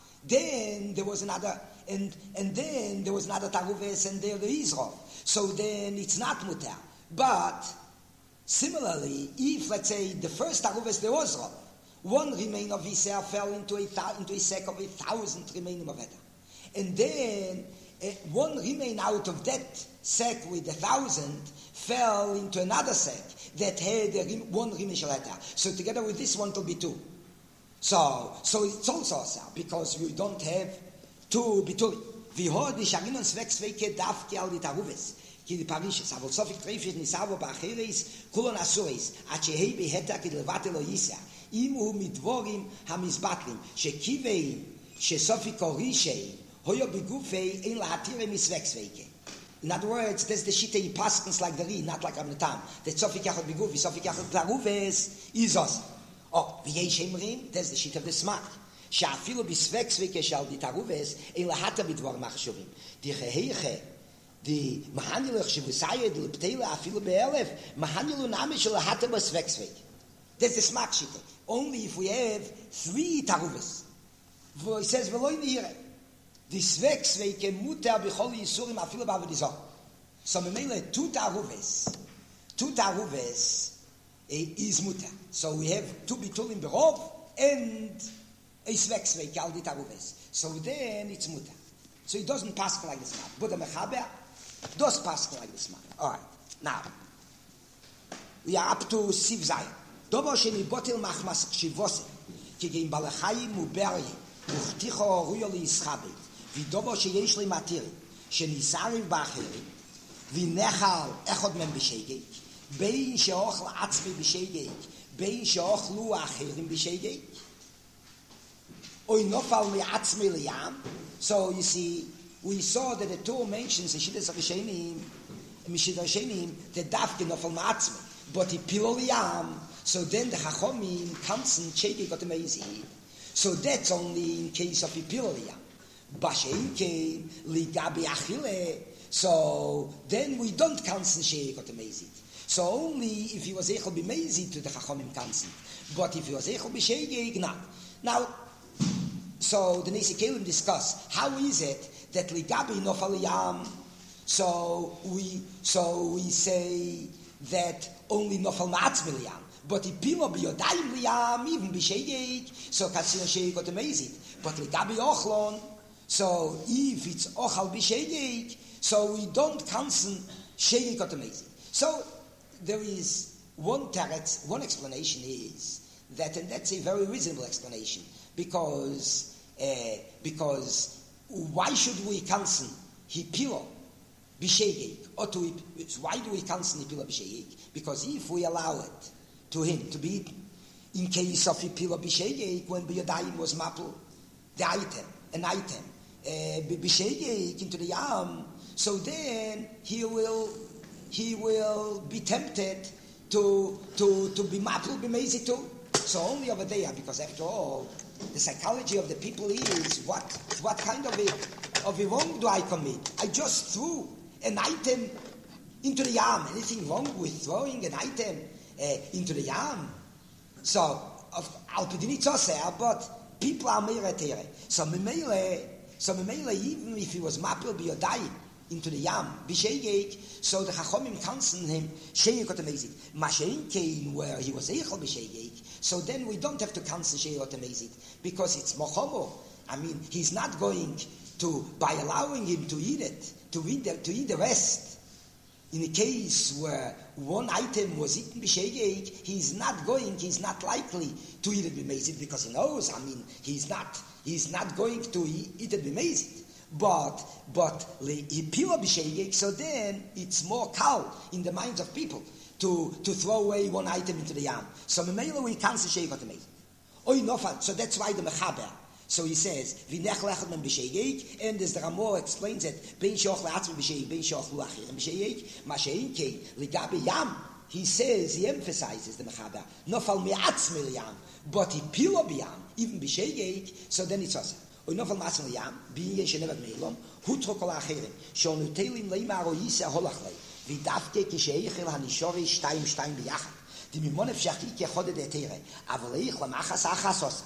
Then there was another, and and then there was another taruves, and there there is rov. So then it's not muter. But similarly, if let's say the first taruves there was rov, one remain of Yisrael fell into a into a sack of a thousand remaining of Edom, and then uh, one remain out of that sack with a thousand fell into another sack that had a one remain shalata. So together with this one it will be two. So so it's also a because we don't have two bituli. We heard the sharinon svek sveke dafke al ditaruves. Ki di parishes avol sofik treifis ni savo ba acheres kulon asuris at shehei beheta ki levate lo yisa imu midvorim hamizbatlim shekivei shesofik orishei hoyo bigufei ein lahatire misvek sveke. In other words, there's the shita paskins like the Ri, not like Rabbi Tam. The Tzofik Yachad Bigufi, Tzofik Yachad Taruves is us. Oh, V'yesh Emrim, there's the shita of the Smak. Sha'afilu bisvek sveke shal di Taruves, ein lahata bidvar machshuvim. Di cheheiche, di mahanilu chshivusayed, l'pteila afilu be'elef, mahanilu nami shal lahata bisvek sveke. There's the Smak shita. Only if we have three Taruves. He says, V'loi nihire. The svek sveke muter b'chol yisurim afilu b'avodizah. So memele two taruves, two taruves is muter. So we have two bitulim berov and a svek sveke al di taruves. So then it's muter. So it doesn't pass like this man. But the mechaber does pass like this man. All right. Now we are up to Siv Zayin. Dobo sheni botel machmas shivose kigim balachayim uberye uchticho ruyo li yischabe. ודובו שיש לי מתיר, שניסריב באחרים, ונחל אחד מהם בשגג, בין שאוכל עצמי בשגג, בין שאוכלו האחרים בשגג, או נופל מעצמי לים. So you see, we saw that the two mentions, Mishidas Rishenim, Mishidas Rishenim, the dafke nofel מעצמי, but he pilo liyam, so then the Chachomim kanzen shegeg got amazing. So that's only in case of pilo liyam. Bashenke ligabi achile. So then we don't cancel sheik or amazing. So only if he was echel be amazing to the chachomim cancel. But if he was echel be sheik, not. Now, so the Nesi Kelim discuss how is it that ligabi nofal yam. So we so we say that only nofal ma'atzmi liyam, but ipilo biyodayim liyam even b'shegeg. So katzina shegeg got amazing. But ligabi ochlon. So if it's ochal b'shegeg, so we don't cancel shegeg got amazing. So there is one teretz, one explanation is that, and that's a very reasonable explanation, because uh, because why should we cancel hipilo b'shegeg, or to why do we cancel hipilo b'shegeg? Because if we allow it to him to be eaten, in case of hipilo b'shegeg, when biyadayim was mapul, the item, an item, uh, b'shegeg into the yam, so then he will he will be tempted to to to be mapul b'mezi too. So only over there, because after all, the psychology of the people is what what kind of a of a wrong do I commit? I just threw an item into the yam. Anything wrong with throwing an item uh, into the yam? So I'll put it but people are meiratere. So memele, so memele, even if he was mapil biyodai into the yam b'shegeg, so the chachomim cancel him shegeg got amazing. Mashein came where he was eichel b'shegeg. So then we don't have to cancel shegeg got amazing because it's mochomo. I mean, he's not going to, by allowing him to eat it, to eat the, to eat the rest. In a case where one item was eaten b'shegeg, he's not going, he's not likely to eat it b'mezid because he knows. I mean, he's not, he's not going to eat, eat it b'mezid. But but hipila b'shegeg, so then it's more kal in the minds of people to, to throw away one item into the yam. So memela we cancel shegeg got amazing. Oy nofat. So that's why the mechaber. So he says v'nech lechet men b'shegeg, and as the Ramor explains it, ben shoch le'atzmi b'shegeg, ben shoch lu'achir b'shegeg, ma sheinke ligabe yam. He says, he emphasizes the mechaber nofal me'atzmi liyam, but hipila b'yam even b'shegeg. So then it's also. Und noch einmal maßen yam, bin ich never meilom, hutro kol acherim, schon utelim leimar oise holachle, wie dafke kisheichel hanishori stein stein biyachat. Die mimone fshachti ke chode de tere, aber leich lamachas achasos.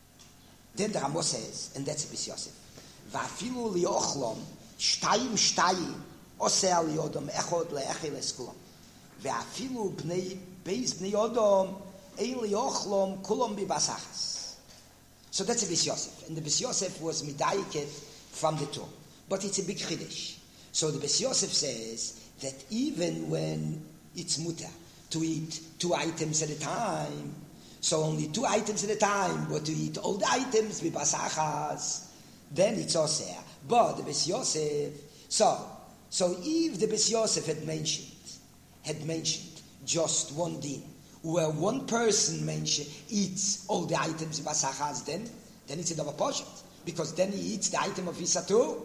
Then the Ramos says, and that's a bit Yosef, vafilu liochlom stein stein ose al yodom echod leechel eskulam. Vafilu bnei beis bnei yodom ein liochlom kulom bibasachas. So that's a Bis Yosef. And the Bis Yosef was midayeket from the Torah. But it's a big chiddush. So the Bis Yosef says that even when it's mutter to eat two items at a time, so only two items at a time, but to eat all the items with basachas, then it's oseh. But the Bis Yosef, so, so if the Bis Yosef had mentioned, had mentioned just one din, where one person mention, eats all the items of Basachas, then, then it's a double portion. Because then he eats the item of Isatu.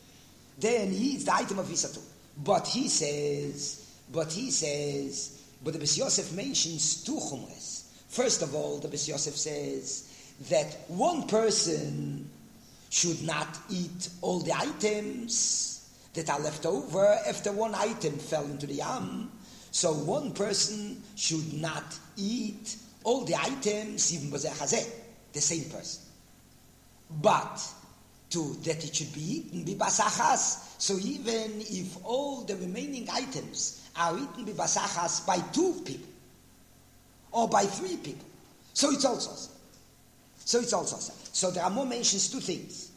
Then he eats the item of Isatu. But he says, but he says, but the Bes Yosef mentions two chumres. First of all, the Bes Yosef says that one person should not eat all the items that are left over after one item fell into the yam. So one person should not eat all the items, even b'zeh hazeh, the same person. But to that it should be eaten b'basachas. So even if all the remaining items are eaten b'basachas by two people or by three people, so it's also so it's also so the Ramah mentions two things.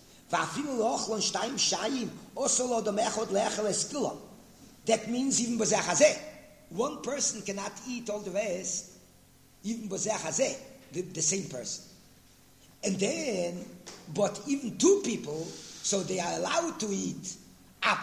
That means even b'zeh hazeh. One person cannot eat all the rest, even b'zeh hazeh, the, the same person. And then, but even two people, so they are allowed to eat up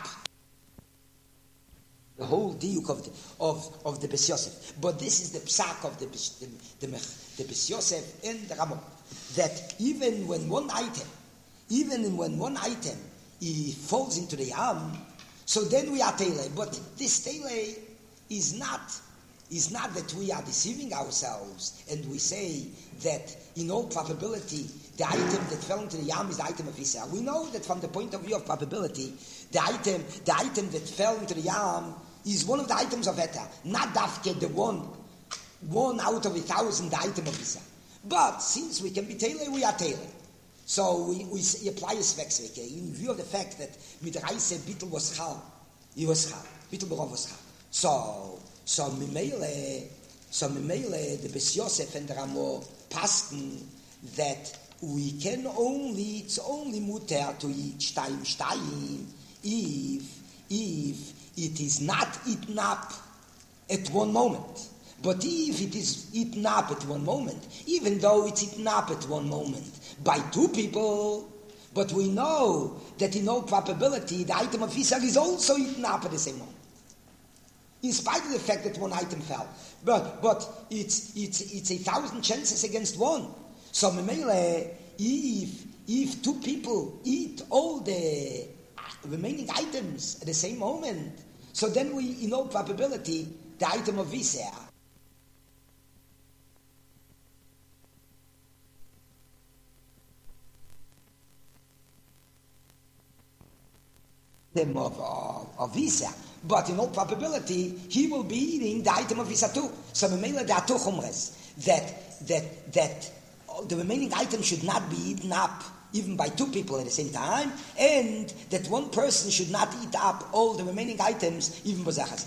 the whole diuk of the, of, of the Bes Yosef. But this is the psak of the the, the, the Bes Yosef and the Ramah, that even when one item, even when one item he falls into the yam, so then we are tele. But this tele is not is not that we are deceiving ourselves and we say that in all probability the item that fell into the yam is the item of Israel. We know that from the point of view of probability, the item the item that fell into the yam is one of the items of Eta, not dafke the one one out of a thousand the item of Israel. But since we can be tailored, we are tailored. So we, we, we apply a Svexveke in view of the fact that mit Reise Bittel was Chal, he was Chal, Bittel Berov was Chal. So, so Mimele, so Mimele, the Bes Yosef and the Ramo Pasken that we can only, it's only muter to eat Stein Stein if, if it is not eaten up at one moment. But if it is eaten up at one moment, even though it's eaten up at one moment by two people, but we know that in all probability the item of Isaac is also eaten up at the same moment. In spite of the fact that one item fell. But but it's it's it's a thousand chances against one. So Memele, if if two people eat all the remaining items at the same moment, so then we, in all probability, the item of Isaac of, of, of Visa, but in all probability he will be eating the item of Visa too. So Memele there are two chumres that that that the remaining item should not be eaten up even by two people at the same time, and that one person should not eat up all the remaining items even by zachas.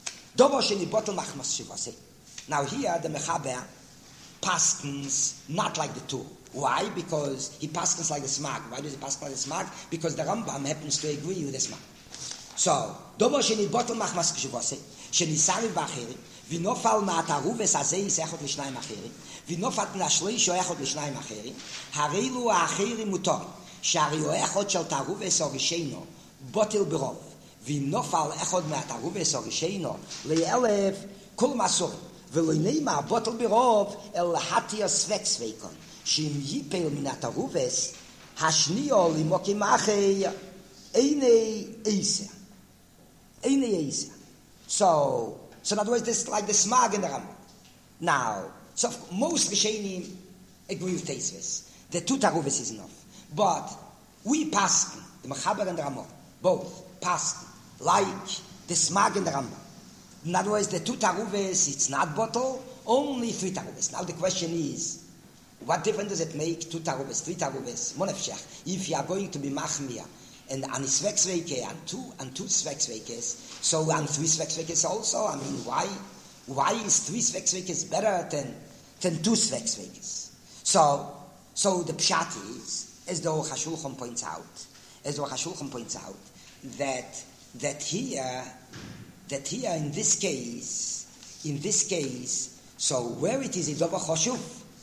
Now here the Mechaber paskens not like the two. Why? Because he paskens like the Smag. Why does he paskens like the Smag? Because the Rambam happens to agree with the Smag. So, Dobo sheni bottle machmas kshivose, sheni sari bacheri, vinofal ma'ataruves azei zechot l'shnayim acheri, vinofat nashlei shoechot l'shnayim acheri, harilu ha'acheri mutor, shari oechot shel taruves orisheno, botil berov, vinofal echot ma'ataruves orisheno, le'elev kol masor, v'lo neima botil berov el hatia svek sveikon. Shim yipel minata ruves hashnio limokim achei eine eise eine eise. So so in other words, this like the Smag in the Rambam. Now, so most Rishonim agree with Tosfos. The two taruves is enough, but we pass the Mechaber and the Rambam both pass like the Smag in the Rambam. In other words, the two taruves it's not bottle, only three taruves. Now the question is, what difference does it make? Two taruves, three taruves, monefshach. If you are going to be machmir and an svexveke and two and two svexvekes, so and three svexvekes also. I mean, why? Why is three svexvekes better than than two svexvekes? So, so the pshat is, as the Hashulchan points out, as the Hashulchan points out, that that here, that here in this case, in this case, so where it is a dova choshuv.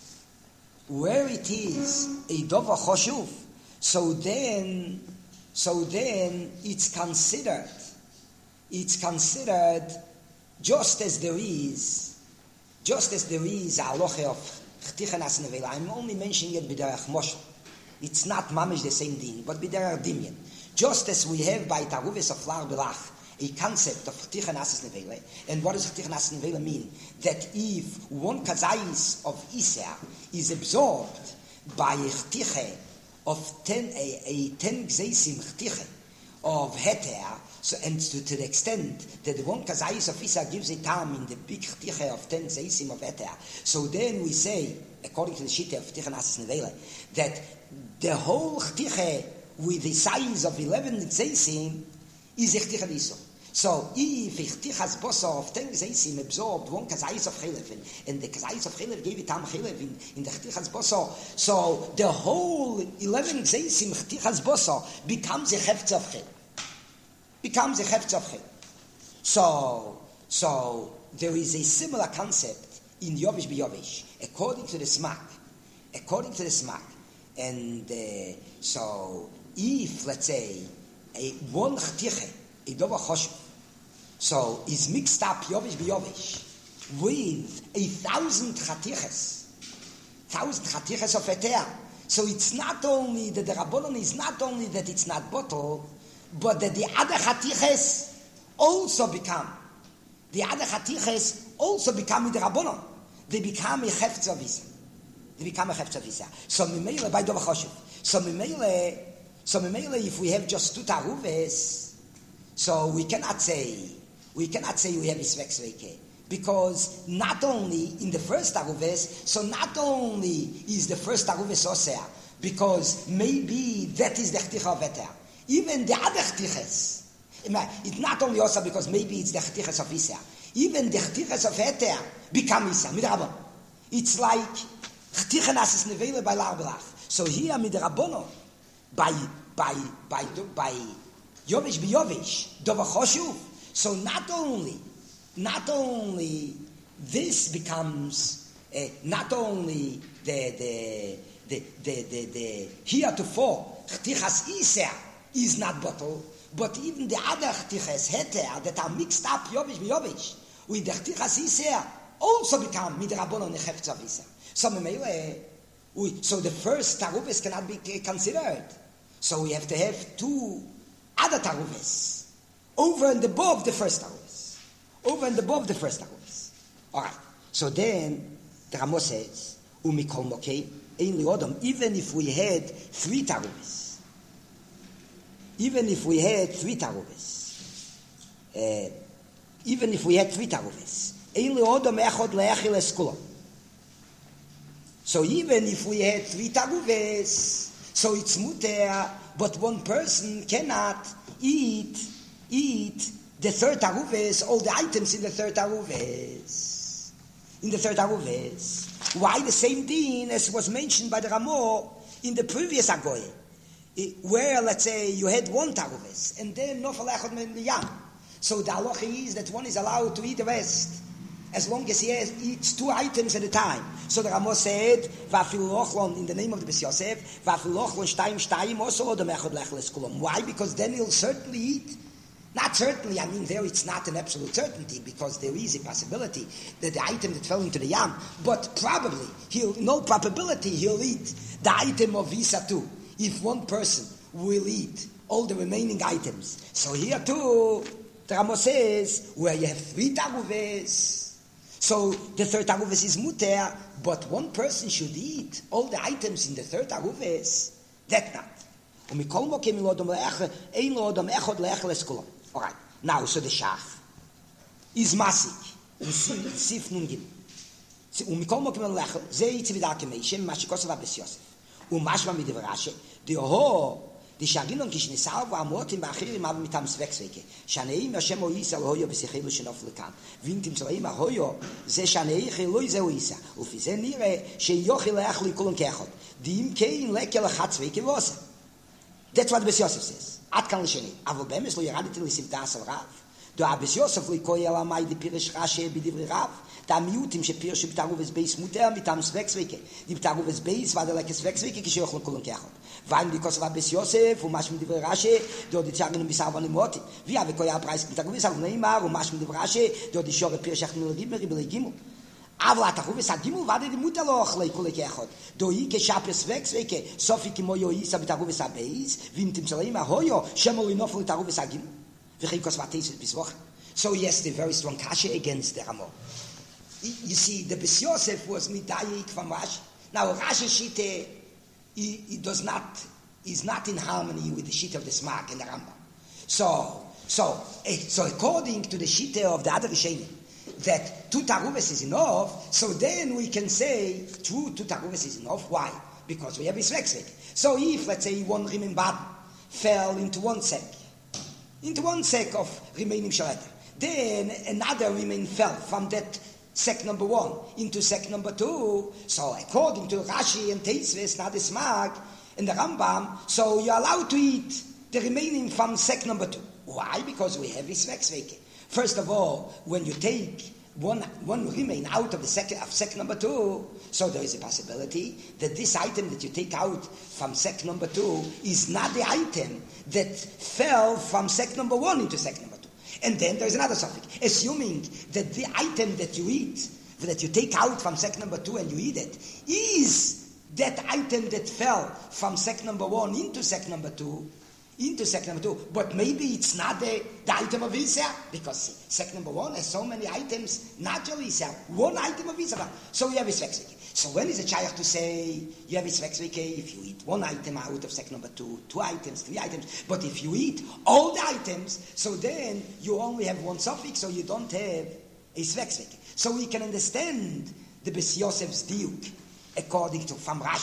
Where it is a dova choshuv, so then, so then it's considered, it's considered just as there is, just as there is a halacha of chticha nas nevela. I'm only mentioning it b'derech moshel. It's not mamish the same thing, but b'derech dimyan. Just as we have by taruves of lar belach a concept of chticha nas nevela, and what does chticha nas nevela mean? That if one kazayis of Isser is absorbed by a chtiche of ten, a, a ten gzeisim chtiche of heter, so, and to, to the extent that the one kazayis of Isser gives a tam in the big chtiche of ten gzeisim of heter, so then we say, according to the shita of chticha nas nevela, that the whole chtiche with the size of eleven gzeisim is a chtiche d'Isur. So, if Ichtichas Bosso of ten Gzeisim absorbed one Kazayis of Chelev, and the Kazayis of Chelev gave it Tam Chelev in, in the Ichtichas Bosso, so the whole eleven Gzeisim Ichtichas Bosso becomes a Hefz of Chelev. Becomes a Hefz of Chelev. So, so there is a similar concept in Yovish B'Yovish, according to the Smak. According to the Smak. And uh, so, if, let's say, a one Chtiche, a dova choshuv, so is mixed up yovish b'yovish with a thousand chatiches, thousand chatiches of eter. So it's not only that the Rabbanon is not only that it's not bottle, but that the other chatiches also become, the other chatiches also become the Rabbanon. They become a hefetz of Isa. They become a hefetz of Isa. So mimele by dova choshuv. So mimele, so mimele, if we have just two taruves, so we cannot say, we cannot say we have Isvek Sveike. Because not only in the first Taruves, so not only is the first Taruves Osea, because maybe that is the chticha of Heter. Even the other chtiches, it's not only also because maybe it's the chtiches of Isa. Even the chtiches of Heter become Isa, midrabon. It's like chticha nasis nevele by larbelach. So here midrabono, by by by by yovish biyovish dovachoshuv. So not only not only this becomes uh, not only the the the the the, the heretofore chtichas Isa is not bottle, but even the other chtichas Heter that are mixed up yovish biyovish with the chtichas Isa also become midrabono nechefetz of Isa. So we so the first taruves cannot be considered. So we have to have two other taruves over and above the first taruves, over and above the first taruves. All right. So then the Ramo says, "Umikol mokei ein liodom." Even if we had three taruves, even if we had three taruves, uh, even if we had three taruves, ein liodom echod leachil eskulon. So even if we had three taruves, so it's muter, but one person cannot eat eat the third taruves, all the items in the third taruves. In the third taruves. Why the same din as was mentioned by the Ramo in the previous Agoy, where, let's say, you had one taruves, and then nofal echad min liyam. So the halacha is that one is allowed to eat the rest, as long as he has, eats two items at a time. So the Ramo said, "Va'afil lochlon," in the name of the Bes Yosef, "Va'afil lochlon shtayim shtayim also odom echad lechles kulam." Why? Because then he'll certainly eat. Not certainly, I mean, there it's not an absolute certainty, because there is a possibility that the item that fell into the yam, but probably, he'll, no probability he'll eat the item of Visa too, if one person will eat all the remaining items. So here too, the Ramo says, where you have three taruves, so the third taruves is muter, but one person should eat all the items in the third taruves. That not. All right. Now, so the shach is masik. Sif nun gim. Umikol mokim lechel. Ze itzi v'dar k'meishem mashikosav abes Yosef. Umashma midivrashe. The ho. Die Sharinon kishnisau v'amotim v'achirim aber mitam sveksveke. Shaneim Hashem o Yisa lo hoyo b'sechelu shenof lekan. V'intim tzlaim ahoyo ze shaneich lo yize Yisa. Ufi ze nire sheyochi leach li kulon kechot. Dim kein lekel achat zveke v'osa. That's what Bes Yosef says. At kan l'sheni. Avol bemes lo yaraditi l'sivtas al Rav. Do Bes Yosef li koyel amai di pirish Rashi b'divri Rav. Da miutim shepirish b'taruves beis muter mitam sveksveke. Di b'taruves beis var like sveksveke kishoch lo kulon kechot. Weil because of Bes Yosef und mach mit der Rashi, dort die sagen bis aber nicht moti. Wie habe ich ja Preis mit der gewissen auf Neymar und mach mit der Rashi, dort die Schore Pirschach nur gib mir gib. Aber da rufe sagt gib war die Mutter loch lekole kechot. Do ich geschapes wex weke, so viel ki moyo is aber da rufe sa beis, wie mit dem Salima hoyo, schemol noch von da rufe sa gib. Wie ich was bis Woche. So yes, the very strong kashe against the Ramo. You see, the Bes Yosef was mitayik from Rashi. Now Rashi shite He, he does not, is not in harmony with the sheet of the Smak and the Rambam. So, so, so according to the sheet of the other Rishonim, that two taruves is enough, so then we can say, true, two taruves is enough. Why? Because we have his vexvek. So if, let's say, one rimen bad fell into one sack, into one sack of remaining shalata, then another rimen fell from that sack number one into sack number two. So according to Rashi and Teisves, not the Smak and the Rambam, so you're allowed to eat the remaining from sack number two. Why? Because we have this vexveke. First of all, when you take one one remain out of the sack of sack number two, so there is a possibility that this item that you take out from sack number two is not the item that fell from sack number one into sack number two. And then there's another suffix. Assuming that the item that you eat, that you take out from sack number two and you eat it, is that item that fell from sack number one into sack number two, into sack number two, but maybe it's not the, the item of Isa, because sack number one has so many items, naturally Isa, one item of Isa. So you have a svexvike. So when is a chayach to say you have a svexvike if you eat one item out of sack number two, two items, three items, but if you eat all the items, so then you only have one suffix, so you don't have a svexvike. So we can understand the Bes Yosef's diuk according to from Rashi.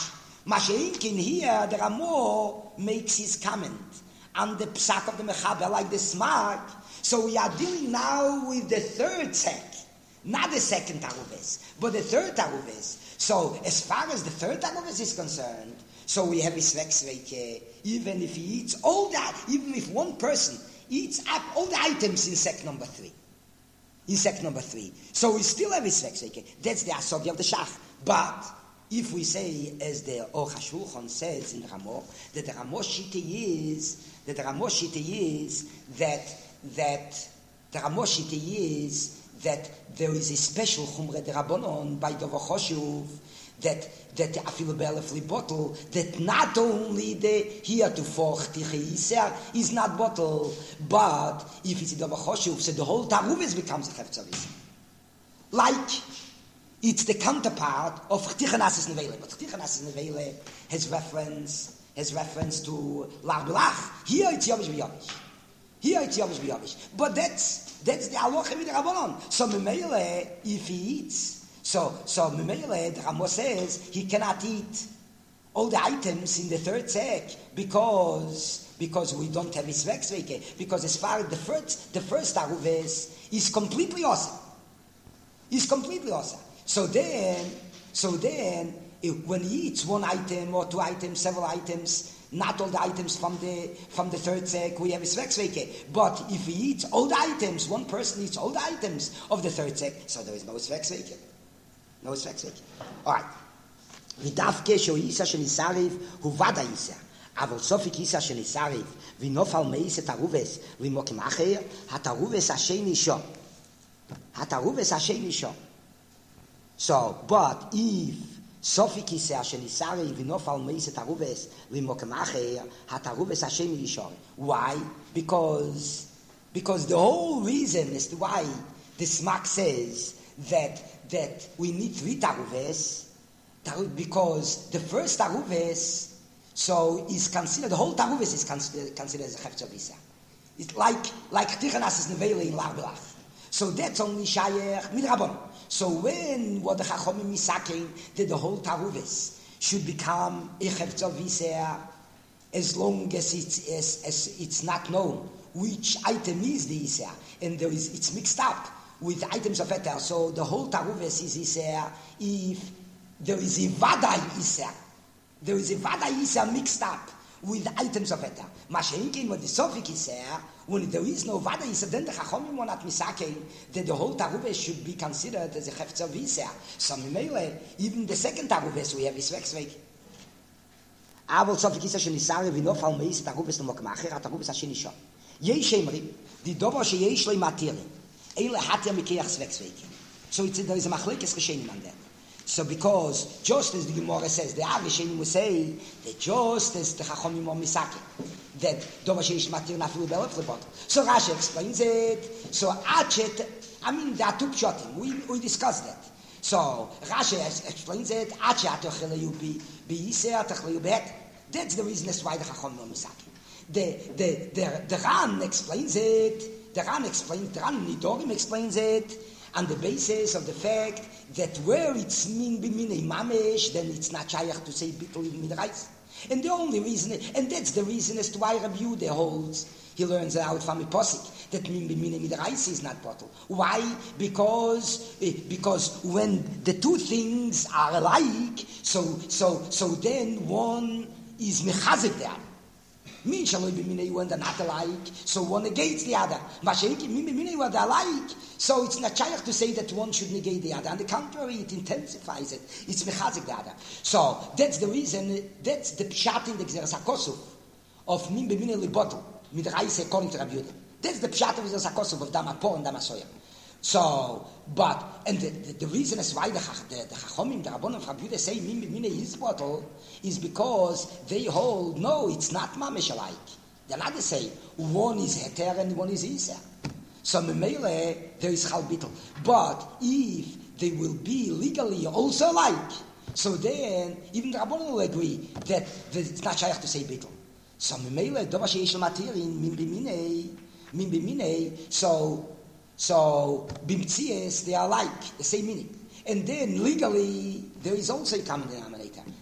Mashenkin here, the Ramo makes his comment on the psak of the Mechaber, like the smak. So we are dealing now with the third sek, not the second taruves, but the third taruves. So as far as the third taruves is concerned, so we have his svek even if he eats all that, even if one person eats up all the items in sek number three. In sek number three. So we still have his svek. That's the asogya of the shach. But if we say, as the Or HaShulchan says in the Ramo, that the Ramo Shita is, that the Ramo Shita is that, that, the Ramo Shita is that there is a special Chumre de Rabbanon by Dovo Choshuv, that, that the Afilu Be'alef bottle, that not only the here to foch Tiche is not bottle, but if it's Dovo Choshuv, so the whole Taruvis becomes a Hefzer Yisrael. Like, it's the counterpart of Chtichanas Nevele, but Chtichanas Nevele has reference has reference to Lar B'lach. Here it's Yovish B'Yovish. Here it's Yovish B'Yovish. But that's that's the Aloche with the Rabbanon. So Memele, if he eats, so so Memele, the Ramo says he cannot eat all the items in the third sek because because we don't have his svek because as far as the first the first Aruves is completely awesome. Is completely awesome. So then, so then, if, when he eats one item or two items, several items, not all the items from the from the third sek, we have a svek. But if he eats all the items, one person eats all the items of the third sek, so there is no svek. No svek. All right. V'davke sho isa shenisariv hu vada isa. אבל סופק איסה שניסריב, ונופל מאיס את הרובס, ומוקים אחר, התרובס השני שו. התרובס השני שו. So, but if Sofik Iseh Shenisari Vinofal Meis et Aruves Limokem Acher HaTaruves Hashem Yishor. Why? Because because the whole reason as to why the Smak says that that we need three Taruves, because the first Taruves so is considered the whole Taruves is considered, considered as a Hefzer Visa. It's like like Tichanas Nevele in Lar B'lach. So that's only Shayach Midrabon. So when what the Chachomim is saying that the whole Taruves should become a Hefzer Viseh as long as it's as, as it's not known which item is the Iseh, and there is it's mixed up with items of Eter. So the whole Taruves is Iseh if there is a Vadai Iseh. There is a Vadai Iseh mixed up with items of Eter. Mashenkin with the Sofik Iseh, when there is no Vada Iseh, then the Chachomim were not misaking that the whole Taruves should be considered as a Hefzer Viseh. So Mimele, even the second Taruves we have is Svek. אבל סופק איסה שניסרי ונופל מאיס תרובס למוקם אחר, התרובס השני שום. יש אמרים, די דובר שיש לו מתירים, אלה התיה מכיח סבק סבקים. So it's, there is a machlekes rishenim on that. So because, just as the Gemara says, the Rishenim will say, that just as the Chachomim are misaking, that dover sheish matir nafilu be'elef lebot. So Rashi explains it, so Achet, I mean, there are two pshatim, we, we discussed that. So Rashi explains it. That's the reason as why the Chacham no misakim. The the the the Ran explains it. The Ran explains. The Ran Nidorim explains it on the basis of the fact that where it's min b'minei mamesh, then it's not shayach to say bittul midrais. And the only reason, and that's the reason as to why Rabbi Yehuda holds. He learns it out from a posik that min b'minei midrais is not bottle. Why? Because because when the two things are alike, so so so then one is mechazik the other. Min shaloi b'minei when they're not alike, so one negates the other. Mashenki min b'minei when they're alike, so it's not shaykh to say that one should negate the other. On the contrary, it intensifies it. It's mechazik the other. So that's the reason. That's the pshat in the Gzeras HaKosuf of min b'minei libotl. Midrais according to Rabbi Yehuda. That's the pshat of the Zakosov of Damapor and Damasoya. So, but, and the, the, the reason is why the, the, the Chachomim, the Rabbanon of Rabbi Yehuda say Min B'minei is bottle is because they hold, no, it's not Mamesh alike. They're not the same. One is Heter and one is Isa. So, Memele, there is Chal Bittel. But if they will be legally also alike, so then, even the Rabbanon will agree that, that it's not shaykh to say Bittel. So Memele, Dova Sheish Matirin, Min B'minei, Min B'minei, so, so, Bimtzies, they are like, the same meaning. And then legally, there is also a common denominator.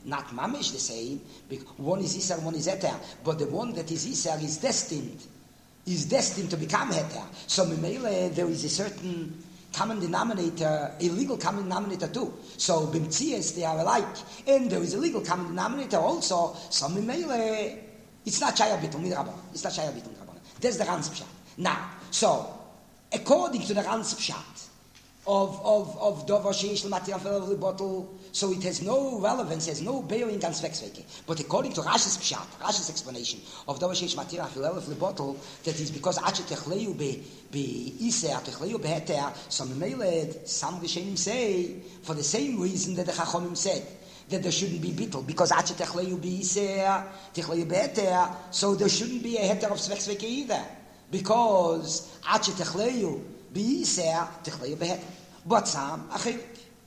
not mamish the same. One is Isser, one is Heter. But the one that is Isser is destined, is destined to become Heter. So Mimele, there is a certain common denominator, a legal common denominator too. So Bimtzias, they are alike. And there is a legal common denominator also. So Mimele, it's not Shaya Bitul, Midrabah. It's not Shaya Bitul, Midrabah. That's the Ranz Pshat. Now, so, according to the Ranz Pshat, of of of Dover Sheish L'Matir Afel the bottle, so it has no relevance, has no bearing on Zwecksveke. But according to Rashi's Pshat, Rashi's explanation of Dover Sheish Matir Afel the bottle, that is because Achet Techleyu be be Iser Techleyu beheter. Some Meiled, some Rishonim say for the same reason that the Chachomim said that there shouldn't be bittul because Achet Techleyu be Iser Techleyu beheter, so there shouldn't be a heter of Zwecksveke either because Achet Techleyu be Iser Techleyu beheter. But some achivik.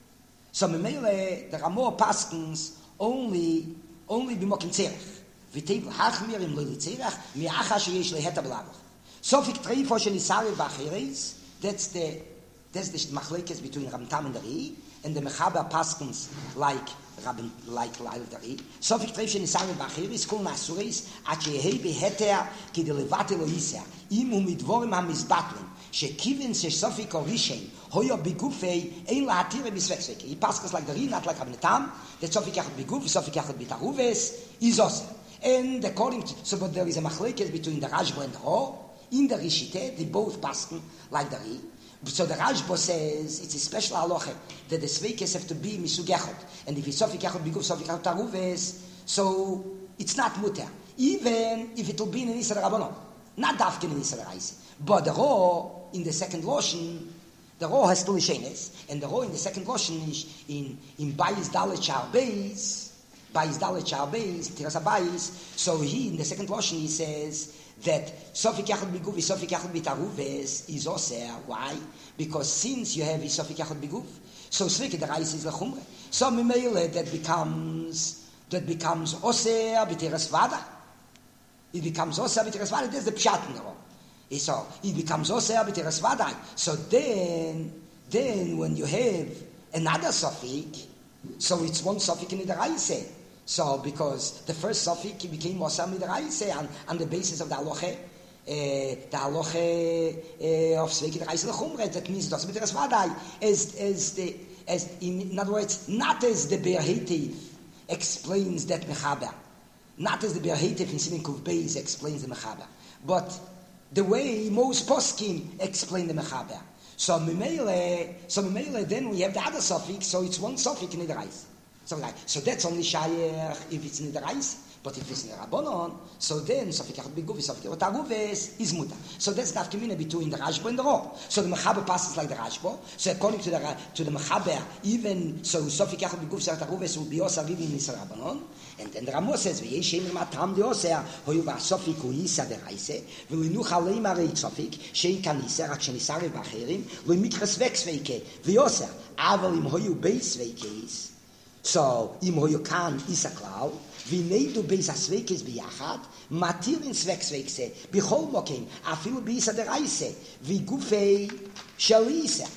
So memele the Ramor paskins only only b'mokim tzerich. V'teiv hachmir im loy tzerich mi'acha sheyesh leheter b'lavach. So fik treifo shenisari b'achiris. That's the that's the machlekes between Rab Tam and the Ri and the mechaber paskins like Rabin like Lail the Ri. So fik treifo shenisari b'achiris kol nasuris at sheyehei beheter ki de levate lo yiseh im umidvorim hamizbatlim. שכיוון שסופי קורישן הויו בגופי אין להתיר בספקספק. היא פסקס like the Ri, not like Rabnetam, that סופי כחת בגוף וסופי כחת בתערובס, is also. And according to, so but there is a machlekes between the Rashba and the Ro, in the Rishite, they both pasken like the Ri. So the Rashba says, it's a special halacha, that the sveikes have to be misug echot. And if it's sofik echot biguf, sofik echot taruves, so it's not muter. Even if it will be in an Isra Rabbanon. Not dafkin in Isra Raisi. But the Ro, in the second Loshen, the Ro has two Lishenes, and the Ro in the second Loshen is in, in Bayis Dalet Shar Beis, Bayis Dalet Shar Beis, Tiras HaBayis. So he, in the second Loshen, he says that Sofik Yachad Biguf, Sofik Yachad Bitaruves is Oser. Why? Because since you have Sofik Yachad Biguf, so Sveke the Reis is Lechumre. So Mimele that becomes, that becomes Oser B'Tiras Vada. It becomes Oser B'Tiras Vada. That's the Pshat in the Ro. So it becomes also B'Tiras Vadai. So then, then when you have another suffix, so it's one suffix in the Raise. So because the first suffix became Osam in the Raise on, on the basis of the Aloche, uh, the Aloche uh, of Sveiki the Raise Lechumre, that means Osam B'Tiras Vadai, as as the as in, in other words, not as the Be'er Hetiv explains that Mechaber, not as the Be'er Hetiv in Siman Kuf Beis explains the Mechaber, but the way most poskim explain the mechaber. So memele, so memele, then we have the other suffix, so it's one suffix in the Reis. So like, so that's only shayach if it's in the Reis, but if it's in the Rabbanon, so then suffix yachad biguf, suffix yachad taruves is muta. So that's the afkamina between the Rashba and the Ro. So the mechaber passes like the Rashba. So according to the to the mechaber, even so suffix yachad biguf, suffix taruves will be also even in the Rabbanon. And then the Ramo says, "V'yeshem matam deoser hoyu v'asofik hu yisa deraise v'linu chalei marei sofik shein kan yisa rak shenisare b'acherim lo'imikres veksveike v'yoser aval im hoyu beis veikes." So im hoyu kan isa klau v'neidu beis asveikes biyachad matir in sveksveikse b'chol mokim afilu b'yisa deraise v'gufei shalisa.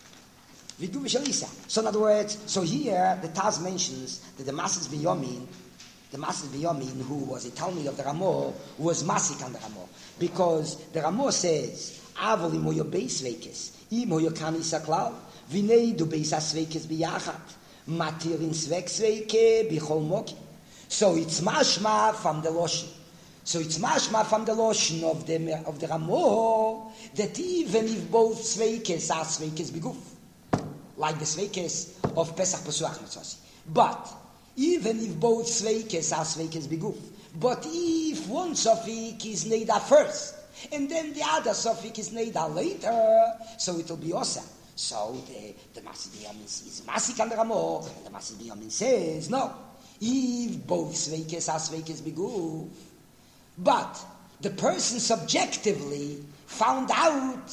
So in other words, so here the Taz mentions that the Masas Binyamin, the Masas Binyamin, who was a Talmud of the Ramor, was Masik on the Ramor. Because the Ramor says, Avol imo yo beis veikes, imo yo kan isaklau, vinei du beis asveikes biyachat, matirin sveksveike bichol moki. So it's mashma from the Loshen. So it's mashma from the Loshen of the, of the Ramor, that even if both sveikes are sveikes biguf, like the sveikes of Pesach Pesuach Mitzvasi. But even if both sveikes are sveikes biguf, but if one sofik is neida first, and then the other sofik is neida later, so it will be osa. So the the Masas Binyamin is Masik and the Ramor, and the Masas Binyamin says no. If both sveikes are sveikes biguf, but the person subjectively found out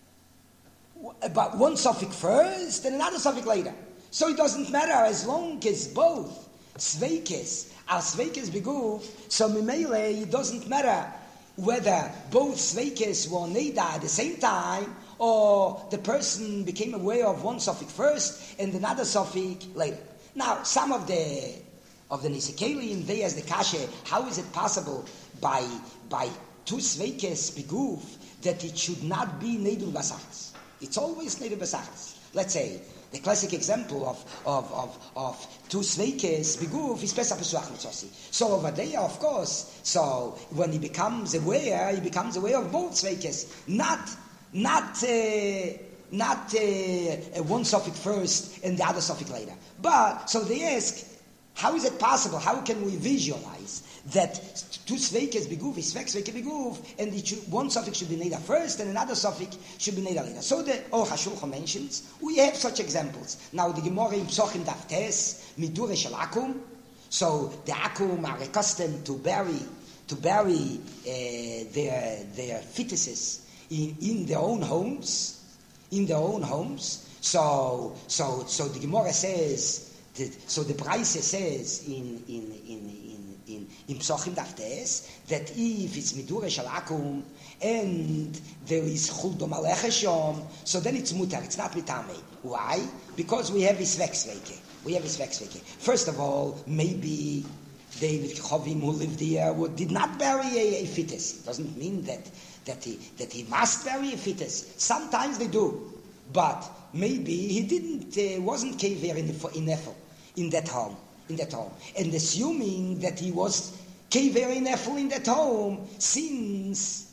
about one suffix first and another suffix later. So it doesn't matter as long as both sveikes are sveikes biguf. So mimele, it doesn't matter whether both sveikes were neida at the same time or the person became aware of one suffix first and another suffix later. Now, some of the of the Nisikeli in there as the Kashe, how is it possible by by two Sveikes Beguf that it should not be Neidul Basachas? It's always Neidul Basachas. Let's say, the classic example of of of, of two Sveikes Beguf is Pesach Pesuach Mitzosi. So over there, of course, so when he becomes aware, he becomes aware of both Sveikes, not not uh, not uh, one suffix first and the other suffix later. But so they ask, how is it possible? How can we visualize that two sveikes beguf is svek sveike beguf, and it should, one suffix should be neder first and another suffix should be neder later? So the Aruch HaShulchan mentions we have such examples. Now the Gemara in Psochim Daf Tes midure shel akum. So the akum are accustomed to bury to bury uh, their their fetuses in, in their own homes, in their own homes. So so so the Gemara says. So the Braise says in in in in in in Psochim Daf Tes that if it's midure shel akum and there is chuldom alecheshom, so then it's mutar. It's not mitame. Why? Because we have isvek sveike. We have isvek sveike. First of all, maybe David Chovim who lived there did not bury a, a fetus. It doesn't mean that that he that he must bury a fetus. Sometimes they do, but maybe he didn't. Uh, wasn't kever in the in Ethel. In that home, in that home, and assuming that he was kever in Ethel in that home, since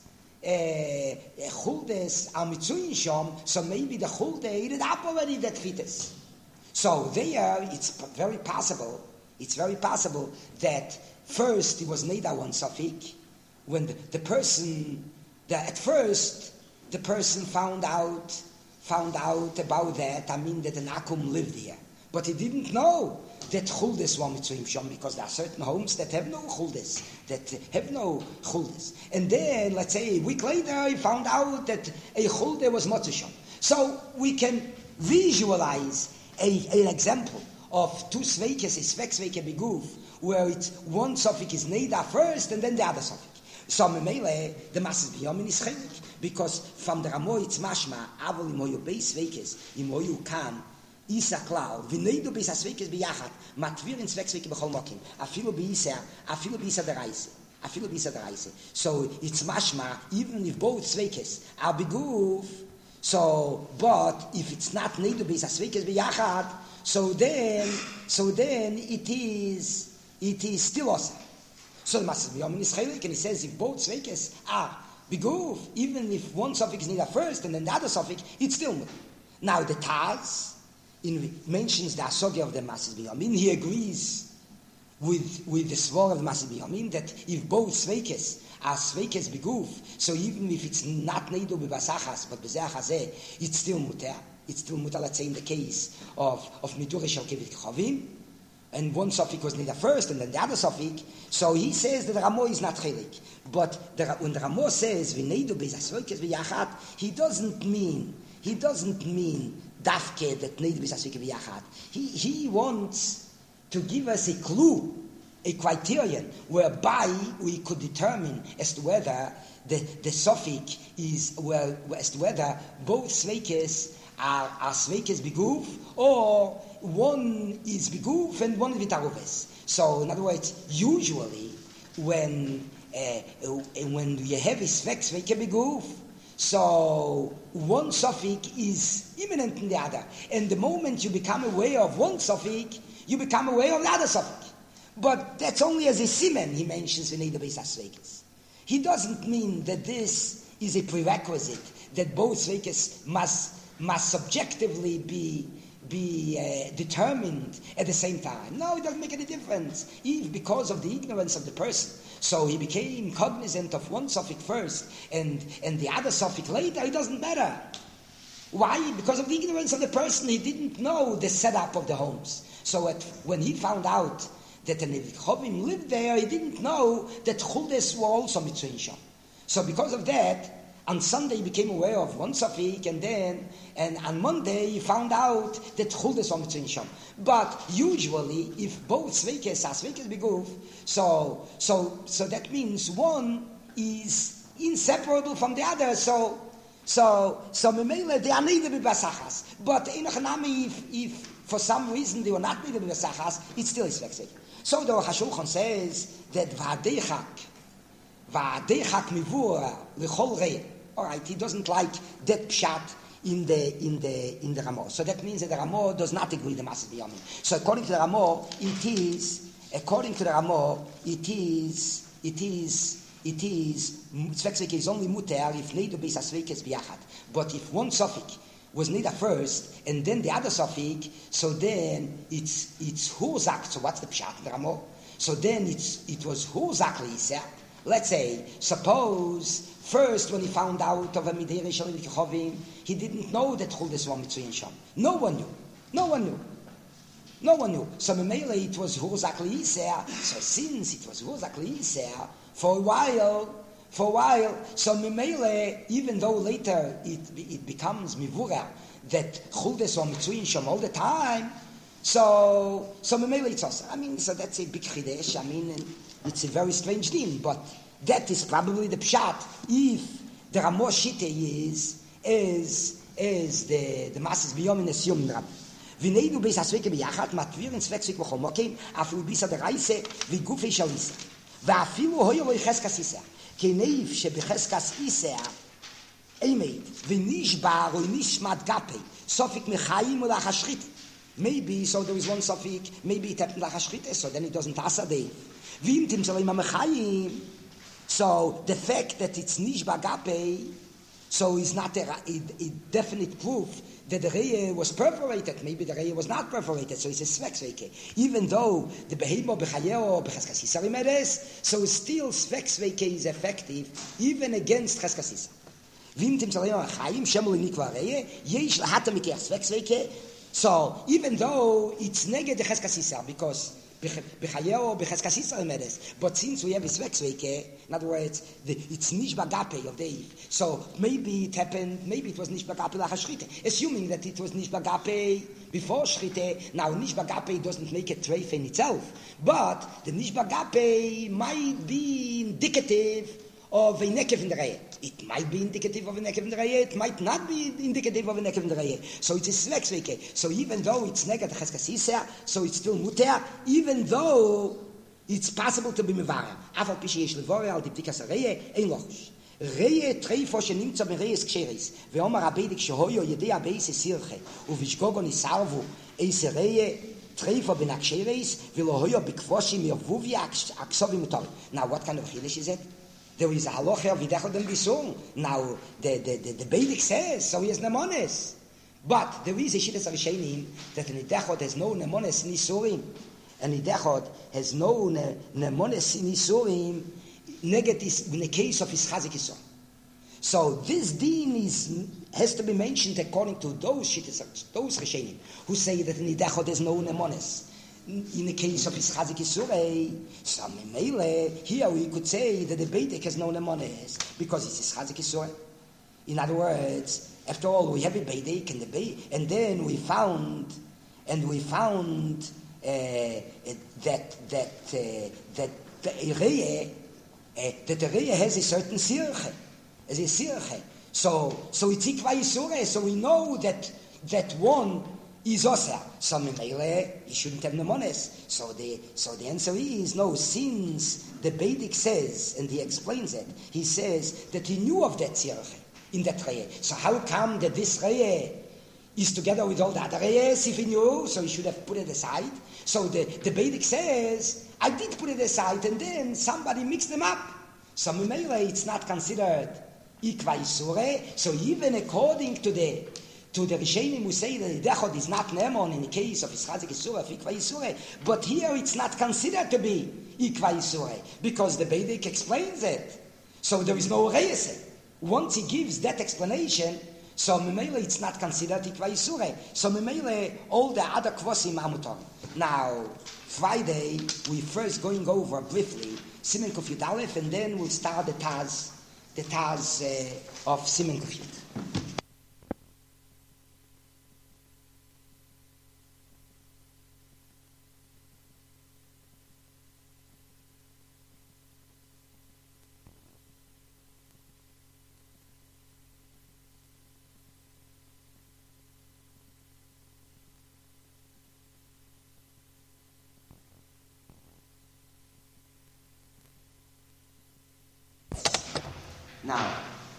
chuldes are mitzuyin shom, so maybe the chulde ate it up already that fetus. So there, it's very possible. It's very possible that first it was neder one safik, when the, the person, the, at first the person found out found out about that. I mean that an akum lived here. But he didn't know that chuldes were mitzuim shom, because there are certain homes that have no chuldes, that have no chuldes. And then, let's say, a week later, he found out that a chulde was motzishom. So we can visualize a, an example of two sveikes, a svek sveike beguf, where it's one suffix is neder first and then the other suffix. So memele, the masses biyomin is chelik, because from the Ramo it's mashma, avol imoyu beis sveikes, imoyu kam, Isa klar, v'neidu bis ha-sveikes biyachat, matvir in svek sveike b'chol mokim, afilu b'isa, afilu b'isa dereise, afilu b'isa dereise. So it's mashma, even if both sveikes are beguf, so, but if it's not neidu bis ha-sveikes biyachat, so then, so then it is, it is still awesome. So the Masas B'Yomin is chelik, and he says if both sveikes are beguf, even if one suffix is neder first and then the other suffix, it's still mutar. Now the Taz, in mentions the Asogya of the Masas B'Yomin, he agrees with with the Svar of the Masas B'Yomin that if both sveikes are sveikes beguf, so even if it's not neidu b'basachas but b'zeh hazeh, it's still mutar. It's still mutar. Let's say in the case of of midure shel kevet chavim, and one suffix was neder first and then the other suffix. So he says that the Ramo is not chelik. But the, when the Ramo says v'neidu b'zeh v'yachat, he doesn't mean he doesn't mean dafke that neidu b'zeh v'yachat. He he wants to give us a clue, a criterion whereby we could determine as to whether the, the suffix is, well, as to whether both sveikes are, are sveikes beguf, or one is beguf and one is vitaruves. So, in other words, usually when uh, when you have a svek sveike beguf, so one suffix is imminent in the other, and the moment you become aware of one suffix, you become aware of the other suffix. But that's only as a siman he mentions in the Beis HaSveikes. He doesn't mean that this is a prerequisite, that both sveikes must must subjectively be be uh, determined at the same time. No, it doesn't make any difference. If because of the ignorance of the person, so he became cognizant of one suffix first and, and the other suffix later, it doesn't matter. Why? Because of the ignorance of the person, he didn't know the setup of the homes. So at, when he found out that the Chovim lived there, he didn't know that Chuldes were also Mitzuyin Shom. So because of that, on Sunday he became aware of one suffix, and then, and on Monday he found out that Chuldes were Mitzuyin Shom. But usually, if both Sveikes are Sveikes Beguf, so, so, so that means one is inseparable from the other, so, so, so Memele, they are neither b'basachas. But Einach Nami, if, if for some reason they were not neither b'basachas, it still is Sveik. So the Hashulchan says that V'adeichak, V'adeichak mivur l'chol rei. All right, he doesn't like that pshat in the in the in the Ramah. So that means that the Ramah does not agree with the Masas B'Yamin. So according to the Ramah, it is according to the Ramah, it is it is it is Tzvek is only muter if neidu beis asveikes biyachad. But if one suffix was neither first and then the other suffix, so then it's it's huzak. So what's the pshat in the Ramah? So then it's it was huzak leisa. Let's say, suppose first when he found out of a midei shalim kichovim, he didn't know that chuldes was mitzuyin sham. No one knew. No one knew. No one knew. So memele it was huzak leisa. So since it was huzak leisa for a while, for a while, so memele, even though later it it becomes mivura that chuldes was mitzuyin sham all the time. So so memele it's also. I mean, so that's a big chidesh. I mean. It's a very strange thing, but that is probably the pshat. If the Ramah Shite is is is the the Masas B'Yamin Yom Rab. V'neidu beis hasveke b'yachat matvirin tzveksvik b'chol mokim afilu bisa deraise v'gufei shalisa v'afilu hoyo lo yicheskas iseh keneif shebecheskas iseh eimeit v'nishbar o nishmat gapei sofik mechayim o lachashchite. Maybe so there is one sofik, maybe it happened lachashchite, so then it doesn't asadei. So the fact that it's nish bagape, so is not a, a, a definite proof that the reye was perforated. Maybe the reye was not perforated, so it's a sveksveke. Even though the behemo bechayeo becheskasisa rimedes, so still sveksveke is effective even against cheskasisa. So even though it's neged the cheskasisa, because but since we have a sveksveke, in other words, the, it's nish bagape of the Eve. So maybe it happened, maybe it was nish bagape lachashrite. Assuming that it was nish bagape before shrite, now nish bagape doesn't make a treif in itself. But the nish bagape might be indicative of a nekev in the raya. It might be indicative of a nekev in the raya, it might not be indicative of a nekev in the raya. So it's a sveksveke. So even though it's neged cheskasisa, so it's still muter, even though it's possible to be mevarem. Afal pishi yesh levore al diptikas raya, ein lochush. Raya treifo shenimtza ben rayas ksheris, ve'omar abedik shehoyo yedei abeis esirche, uvishgogo nisarvu eis raya treifo ben aksheris, ve'lohoyo bikvoshim yovuvi aksovim utor. Now what kind of chiddush is it? There is a halacha of Yidechod and Bisum. Now, the, the, the, the Beidik says, so he has Nemones. But there is a Shittas Arishenim that an Yidechod has no Nemones in Isurim. And Yidechod has no ne, Nemones in Isurim negative in the case of his Chazik Yisur. So this din is, has to be mentioned according to those Shittas, those Rishenim, who say that an Yidechod has no Nemones. In the case of his Chazik Yisurei, some Meile, here we could say that the Beidik has no Nemones because it's his Chazik Yisurei. In other words, after all, we have a Beidik and the Beidik, and then we found, and we found uh, that that uh, that the Reye, uh, that the Reye has a certain Sirche, as a Sirche. So so it's Ikva Yisurei. So we know that that one is osa. So memele, he shouldn't have nemones. So the so the answer is no. Since the Beidik says, and he explains it, he says that he knew of that tzirche in that reye. So how come that this reye is together with all the other reyes? If he knew, so he should have put it aside. So the the Beidik says, I did put it aside, and then somebody mixed them up. So memele, it's not considered ikva isure. So even according to the To the Rishenim who say that the Dechod is not Nemon in the case of Ischazik Yisure, of Ikva Yisure, but here it's not considered to be Ikva Yisure, because the Beidik explains it. So there is no Reyese. Once he gives that explanation, so Memele it's not considered Ikva Yisure. So Memele, all the other Kvosim are Mutar. Now, Friday, we're first going over briefly Simen Kuf Yud Aleph, and then we'll start the Taz, the Taz uh, of Simen Kuf Yud. Now,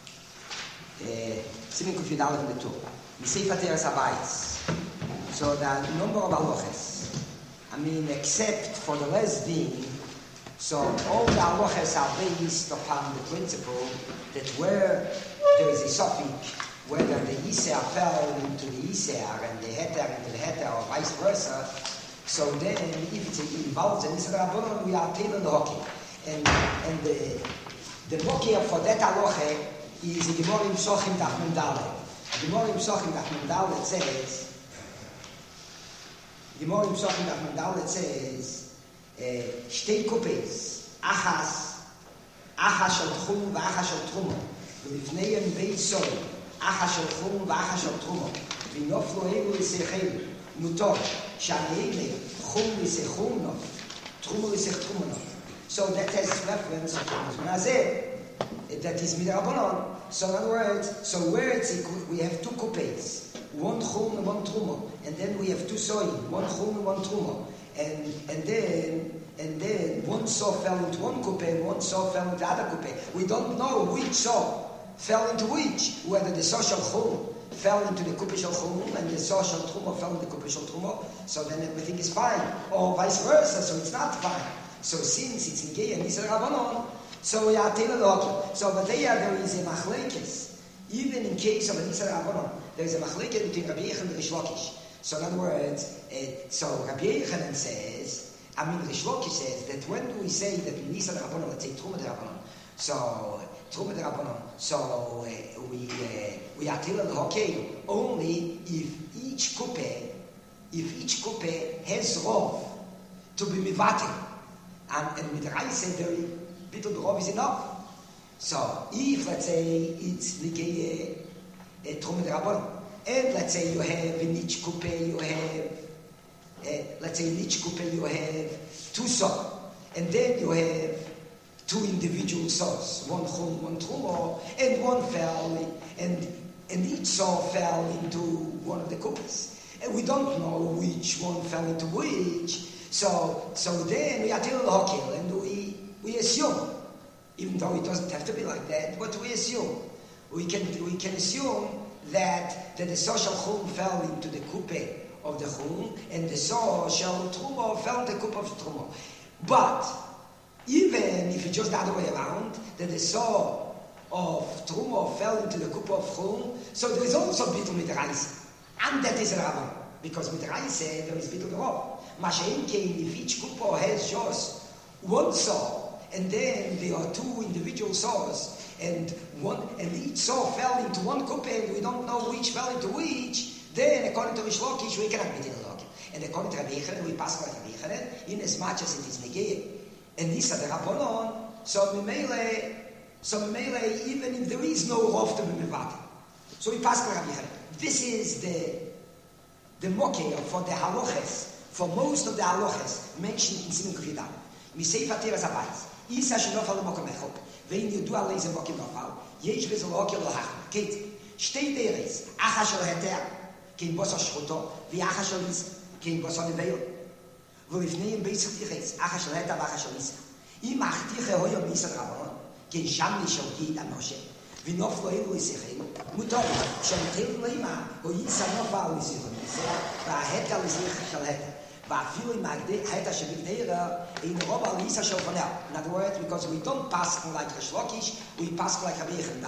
Simin Kufid Aleph in the two. We say Pateras Abayis. So the number of halachas, I mean, except for the less din, so all the halachas are based upon the principle that where there is a suffix, whether the Yisar fell into the Yisar and the Heter into the Heter or vice versa, so then if it's involved in Yisar Rabbanon, we are tailored the hockey. And, and the, the mokia for that halacha is the Gemara in Psochim Daf Mem Daled. The Gemara in Psochim Daf Mem Daled says, the Gemara in Psochim Daf Mem Daled says, Shtei Kupes, Achas, Achas Shel Tchum v'Achas Shel Trumo, v'lifneihem Beit Sol, Achas Shel Tchum v'Achas Shel Trumo, v'noflo Elu L'Seichelu, Mutor, Sha'neile, Tchum L'Seichum Nof, Trumo L'Seich Trumo Nof. So that has reference to Nazir. That is Midrabanon. So in other words, so where it's we have two kupes, one chum and one trumo, and then we have two soim, one chum and one trumo, and and then and then one saw fell into one kupe and one saw fell into the other kupe. We don't know which saw fell into which, whether the social chum fell into the kupe shel chum and the social trumo fell into the kupe shel trumo. So then everything is fine, or vice versa. So it's not fine. So since it's Nigei and Yisrael Rabbanon, so we are tailored hockey. So but there there is a machlekes. Even in case of an Yisrael Rabbanon, there is a machlekes between Rabbi Yochanan and Rish Lakish. So in other words, uh, so Rabbi Yochanan says, I mean Rish Lakish says that when do we say that in Yisrael Rabbanon, let's say Truma de Rabbanon, so Truma de Rabbanon, so uh, we uh, we are tailored hockey only if each kupe, if each kupe has rov to be mivatim. And, and with Rai said very little drov is enough. So if let's say it's Nigei Truma de Rabbanon, and let's say you have in each coupe you have uh, let's say in each coupe you have two saw, and then you have two individual saws, one chum, one trumo, and one fell, and and each saw fell into one of the coupes, and we don't know which one fell into which. So, so then we are till hockey, and we we assume, even though it doesn't have to be like that, but we assume we can we can assume that, that the social chum fell into the kupe of the chum, and the social trumo fell into the kupe of trumo. But even if it's just the other way around, that the saw of trumo fell into the kupe of chum, so there is also bittul midraisa, and that is a rabban, because midraisa there is bittul derov. Mashen came if each kupo has just one saw, and then there are two individual saws, and one and each saw fell into one kupe, and we don't know which fell into which. Then, according to Rish Lakish, we cannot be in the and according to Rabbi Yochanan, we pass like Rabbi Yochanan, in as much as it is negay and Nisa the Rabbanon. So Mimele, so Mimele, even if there is no rov to be mevatim, so we pass like Rabbi Yochanan. This is the the mokeh for the halachas. For most of the halachas mentioned in Siman Kufid Aleph, we say Pateras Abayis. Isa shenofal l'mokom echad, ve'in yudu alei ze mokim nofal, yesh bezel hokel lohachma. Kate, shtei deres, achas shel heter, kein bosar shchuto, ve'achas shel isa, kein bosar neveil. V'lifneihem beisach tiches, achas shel heter ve'achas shel isa. Im achtiche hoyo b'isa d'Rabbanon, kein shamli shel yid anoshe, v'noflo elu l'isechel, mutor, shel teil leima, ho isa nofal l'isechel, ve'aheter l'isechel shel heter. In other words, because we don't pass like Rish Lakish, we pass like Rabbi Yochanan.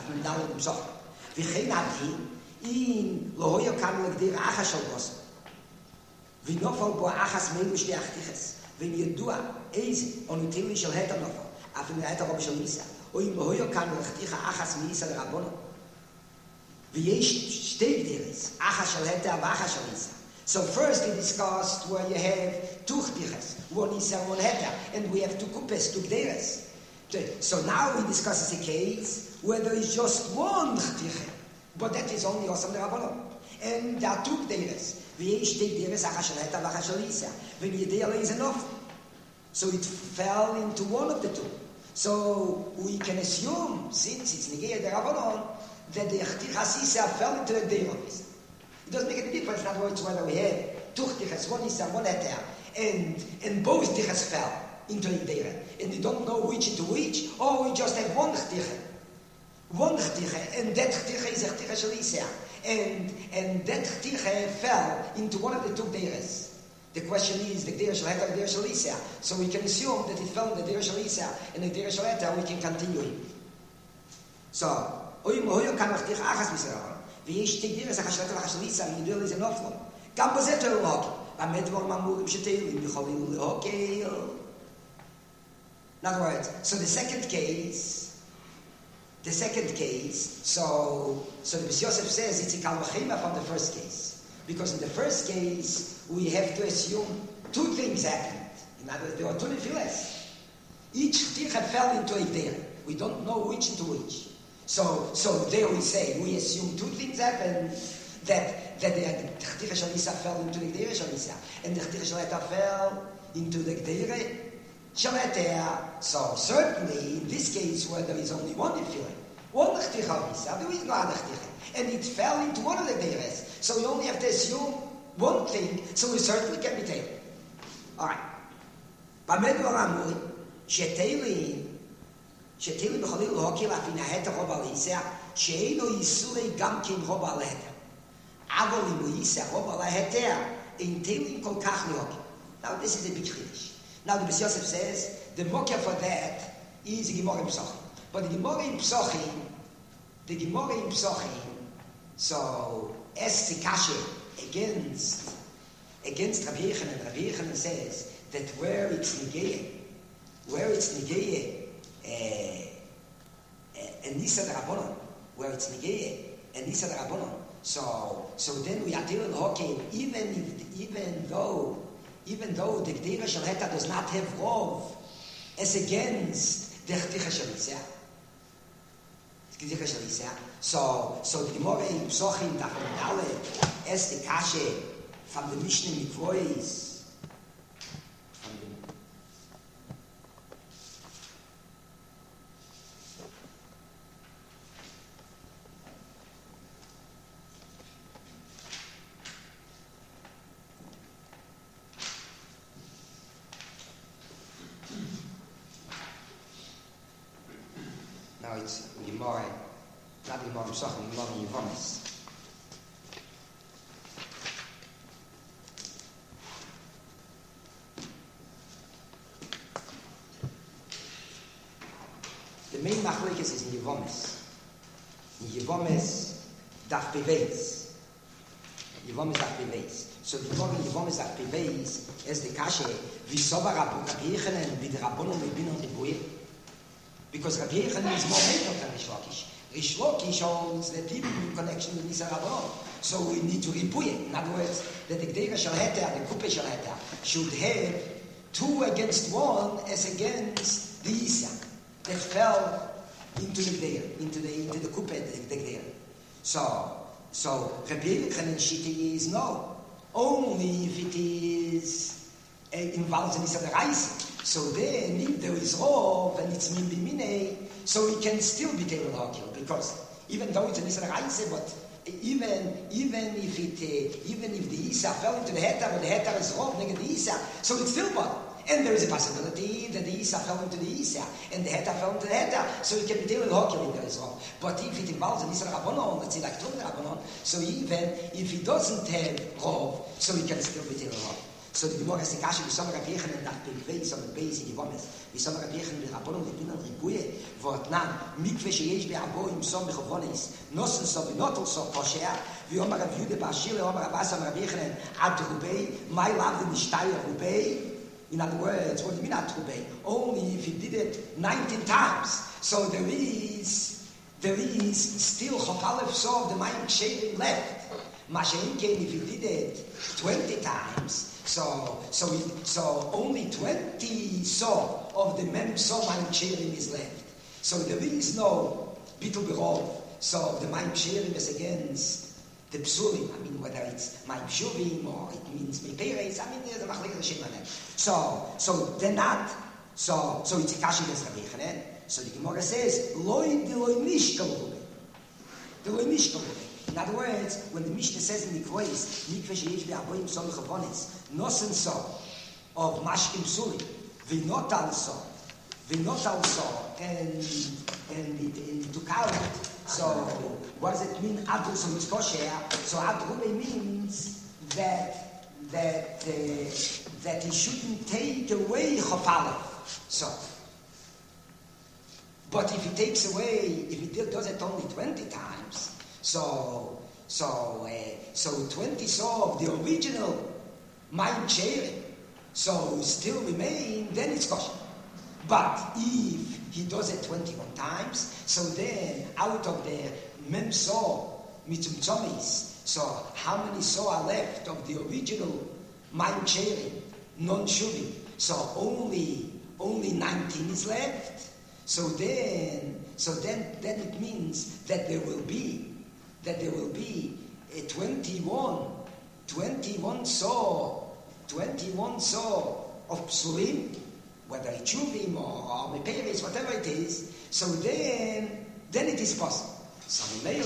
In Lohoyo Kam Legdir Achas Shel Bosar. V'nofal bo achas meilu shtei achtiches. V'yedua eize onutili shel heter nofal. Afin heter rob shel Isa. O im Lohoyo Kam Legdicha achas miisa l'Rabbanon. V'yesh shtei gdiris achas shel heter v'achas shel Isa. So first we discussed where you have two chtiches, one is and one heter, and we have two kupes, two gderes. So now we discuss a case where there is just one chtiche, but that is only Osam the Rabbanon. And there are two gderes. V'yesh te gderes achas shel heter v'achas shel Isa. V'yedei is enough. So it fell into one of the two. So we can assume, since it's negei the Rabbanon, that the chtichas Isa fell into the gdeir of Isa. It doesn't make any difference, in other words, whether we have two chtiches, one is and one heter, and, and both chtiches fell into a gdeira, and we don't know which into which, or we just have one chtiche. one chtiche, and that chtiche is a chtiche shel Isser. And, and that chtiche fell into one of the two deiros. The question is, the Gdeir Shel Heter, the Gdeir Shel Isser. So we can assume that it fell in the Gdeir Shel Isser and the Gdeir Shel Heter, we can continue it. So, Oy Mohoyo kanach dich achas misera. Wie ich die Gdeir Shel Heter Shel Isser, you do is an offload. Kam bozet er hoki. Am Edvor Mamur im Shetel, im Bicholil hoki. In other words, so the second case, the second case, so so the B'si Yosef says it's a kal v'chema from the first case. Because in the first case, we have to assume two things happened. In other words, there were two nefilles. Each chticha fell into a Gdeir. We don't know which into which. So, so there we say, we assume two things happened, that, that the chticha shel Isser fell into the Gdeir shel Isser, and the chticha shel Heter fell into the Gdeir shel Heter. So certainly, in this case, where there is only one nefillah, one chticha of Isser, there is no other chticha. And it fell into one of the Gdeiros. So we only have to assume one thing, so we certainly can be taken. Alright. Bamed Varamuri, Shetelin, Shetelin B'cholil Hoki Lafina Heter Rob Al Isser, Sheino Yisurei Gamkin Rob Al Heter. Avol Imu Isser Rob Al Heter, in Telin Kol Kach Hoki. Now this is a big chiddush. Now the B'si Yosef says, the mocker for that is the Gemara in Psochim. But the Gemara in Psochim, the Gemara in Psochim, so as the kasha against against Rabbi Yechanan, Rabbi Yechanan says that where it's negeye, where it's negeye, and Nisa Rabbanon, where it's negeye and Nisa Rabbanon. So so then we are dealing hockey, even if even though even though the Gdeir Shel Heter does not have rov as against the chticha shel Isser. So, so the Gemara in Psochim Dafnale as the kashe from the Mishnah Mikvois. Now it's Gemara, not Gemara Psochim, Gemara Yevomis. The main machlekes is in Yevomis. In Yevomis, Daf Beveis. Yevomis Daf Beveis. So the Gemara in Yevomis Daf Beveis as the kashe v'sovar Rabbi Yechanan v'drabonon v'binon ribuye. Because Rabbi Yechanan is more made than Rish Lakish. Rish Lakish holds that even in connection with Nisa Rabbanon. So we need to ribuye. In other words, that the Gdeir Shel Heter, the Kuppah Shel Heter, should have two against one as against the Isa that fell into the Gdeir, into the into the Kuppah, the Gdeir. So, so Rabbi Yechanan Shita is no. Only if it is uh, involves in Nisa Reise. So then, if there is rov and it's min b'minei, so it can still be table hakil, because even though it's an Isra Reise, but even even if it uh, even if the Isa fell into the Heter, but the Heter is rov negative the Isa, so it's still bad. And there is a possibility that the Isa fell into the Isa and the Heter fell into the Heter, so it can be table hakil if there is rov. But if it involves an Isra Rabbanon, let's say like Tum Rabbanon, so even if it doesn't have rov, so it can still be table hakil. So the Gemara has the kasha v'somer Rabbi Yechanan nach Beveis on the base in Yevomis. V'somer Rabbi Yechanan v'Rabbanon v'Binon Ribuye v'Otnan mikve sheyesh be'abo im som b'chovonis nosen so v'notel so kosher v'Omer Rav Yehuda b'Ashir v'Omer Abbas Omer Rabbi Yechanan ad Rubei my love the nishtaya Rubei. In other words, what do you mean ad Rubei? Only if he did it nineteen times. So there is there is still chokalev so of the mayim ksherim left. Mashein came if he did it twenty times. So, so, we, so only twenty saw of the mem saw ma'im ksherim is left. So there is no bitul berov. So the ma'im ksherim is against the psulim. I mean, whether it's ma'im shuvim or it means meperes. I mean, there's a machlek l'shem on that. So, so they're not. So, so it's a kashi against Rabbi Yechanan. So the Gemara says, loy de loy nishkal rubei. De loy nishkal rubei. In other words, when the Mishnah says in the Mikveh, Mikveh sheyesh be'aboyim som mechovonis, nosen so of mashkim psulim, v'not also, v'not also, and and it, and it took out So what does it mean? Adru so it's kosher. So adru means that that uh, that he shouldn't take away chopale. So, but if he takes away, if he does it only twenty times, so so uh, so twenty so of the original mind sharing, so still remain, then it's kosher. But if he does it twenty-one times, so then out of the mem so mitzum tzomis, so how many so are left of the original mind sharing, non-shuvim? So only only nineteen is left. So then so then then it means that there will be that there will be a twenty-one twenty-one so twenty-one so of psulim, whether it's shuvim or, or meperes, whatever it is. So then then it is possible. So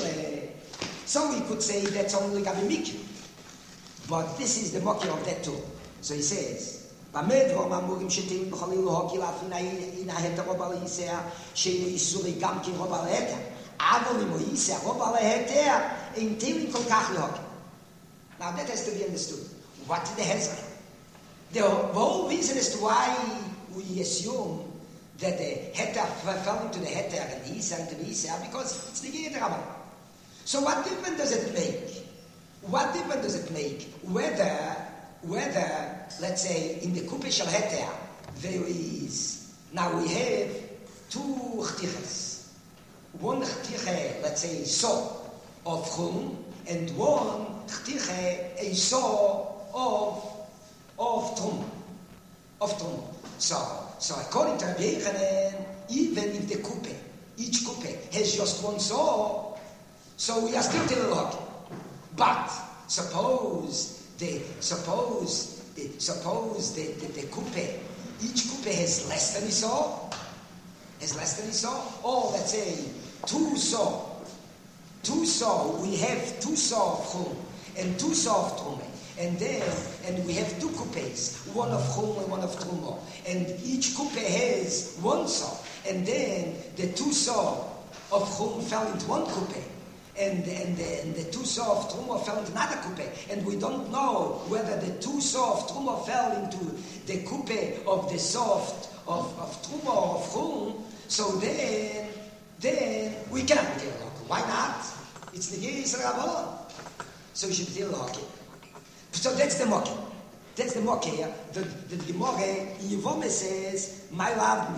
so we could say that's only gabi mikyu. But this is the mokir of that too. So he says, במדבר מאמורים שתהים בכל אילו הוקי להפין הנה ההתר רוב על היסע שאינו איסורי גם כי רוב על ההתר אבל אם הוא ייסע רוב על ההתר אין תהים כל כך להוקי. Now that has to be understood. What is the Hezra? The whole reason as to why we assume that the heter fell into the heter and the Isa into the Isa because it's the Yed Rabban. So what difference does it make? What difference does it make whether, whether, let's say, in the Kupe Shel Heter, there is, now we have two chtiches. One chtiche, let's say, so of chum, and one chtiche, a so of, of trum, of trum. So, so according to Rabbi Yechanan, even if the Kupe, each Kupe has just one so, so we are still telling hockey. But suppose the suppose the suppose the the, the coupe, each coupe has less than a saw, has less than a saw, or let's say two saw, two saw. We have two saw of chum and two saw of trume, and then and we have two coupes, one of chum and one of trumo, and each coupe has one saw, and then the two saw of chum fell into one coupe. And, and, the, and the two saw of Truma fell into another coupe. And we don't know whether the two saw of Truma fell into the coupe of the soft of, of Truma or of Chum. So then, then we cannot be Tel Hockey. Why not? It's the Yeris Rabban. So we should be Tel Hockey. So that's the Mokke. That's the Mokke. The, the Gemara in Yevome says, my love,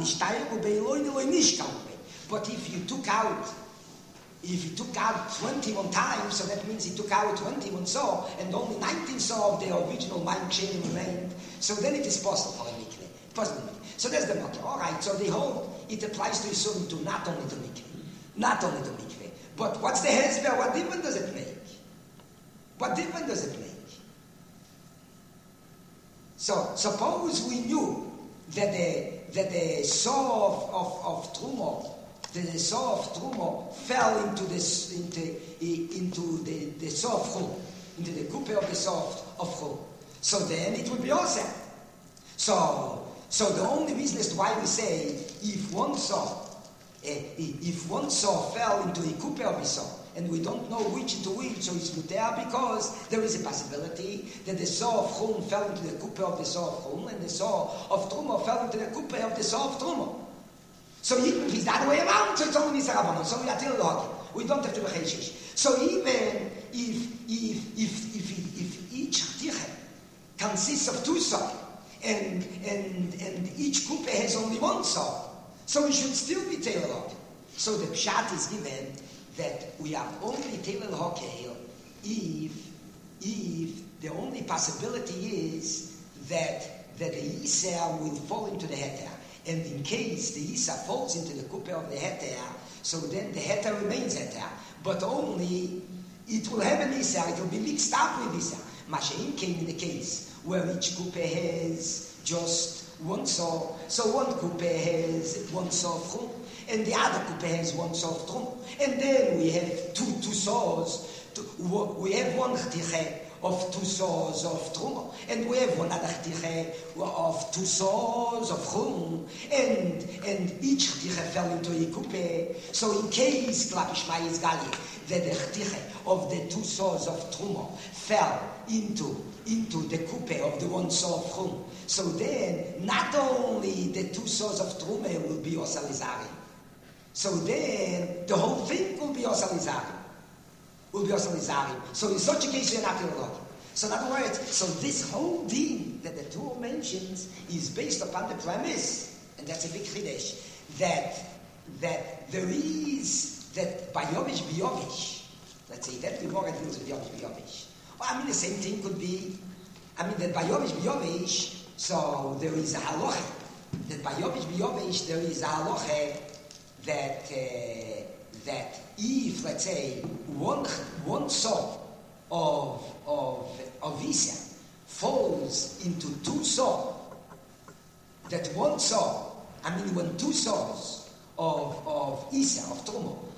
but if you took out If he took out twenty-one times, so that means he took out twenty-one saw, and only nineteen saw of the original mind chain remained. So then it is possible for a mikveh. Possible. So that's the matter. All right. So the whole it applies to Yisurim to not only to mikveh, not only to mikveh. But what's the hezber? What difference does it make? What difference does it make? So suppose we knew that the that the saw of of, of Trumo. The saw of Trumo fell into this into into the, the saw of Chum, into the coupe of the saw of Chum. So then it would be awesome. So so the only reason as to why we say if one saw uh, if one saw fell into a coupe of a saw, and we don't know which into which, so it's muter because there is a possibility that the saw of Chum fell into the coupe of the saw of Chum, and the saw of Trumo fell into the coupe of the saw of Trumo. So even if it's the other way around, so it's only Misa Rabbanon. So we are still hockey. We don't have to be Cheshish. So even if if if if, if each Chtiche consists of two saw, and and and each coupe has only one saw, so we should still be Taylor hockey. So the pshat is given that we are only Taylor hockey if if the only possibility is that that the Yisrael will fall into the heter. And in case the Isa falls into the coupe of the heter, so then the heter remains heter, but only it will have an Isa, it will be mixed up with Isa. Mashaim came in the case where each coupe has just one saw, so one coupe has one saw of chum, and the other coupe has one saw of trum, and then we have two two saws. Two, we have one chtiche of two saws of Truma. And we have one other chtiche of two saws of Chum, and and each chtiche fell into a kupe. So in case Klapish Mayis Gali, that the chtiche of the two saws of Truma fell into into the kupe of the one saw of Chum. So then, not only the two saws of Truma will be osalizarim, so then the whole thing will be osalizarim. Will be osalizarim. So in such a case, you're not going to look. So in other words, so this whole deen that the Torah mentions is based upon the premise, and that's a big chiddush, that that there is that by Yovish Biyovish, let's say that Gemara deals with Yovish Biyovish. Well, I mean the same thing could be, I mean that by Yovish Biyovish, so there is a halacha. That by Yovish Biyovish there is a halacha that uh, that if, let's say, one one saw of of of Isa falls into two saw, that one saw, I mean when two saws of of Isa of Truma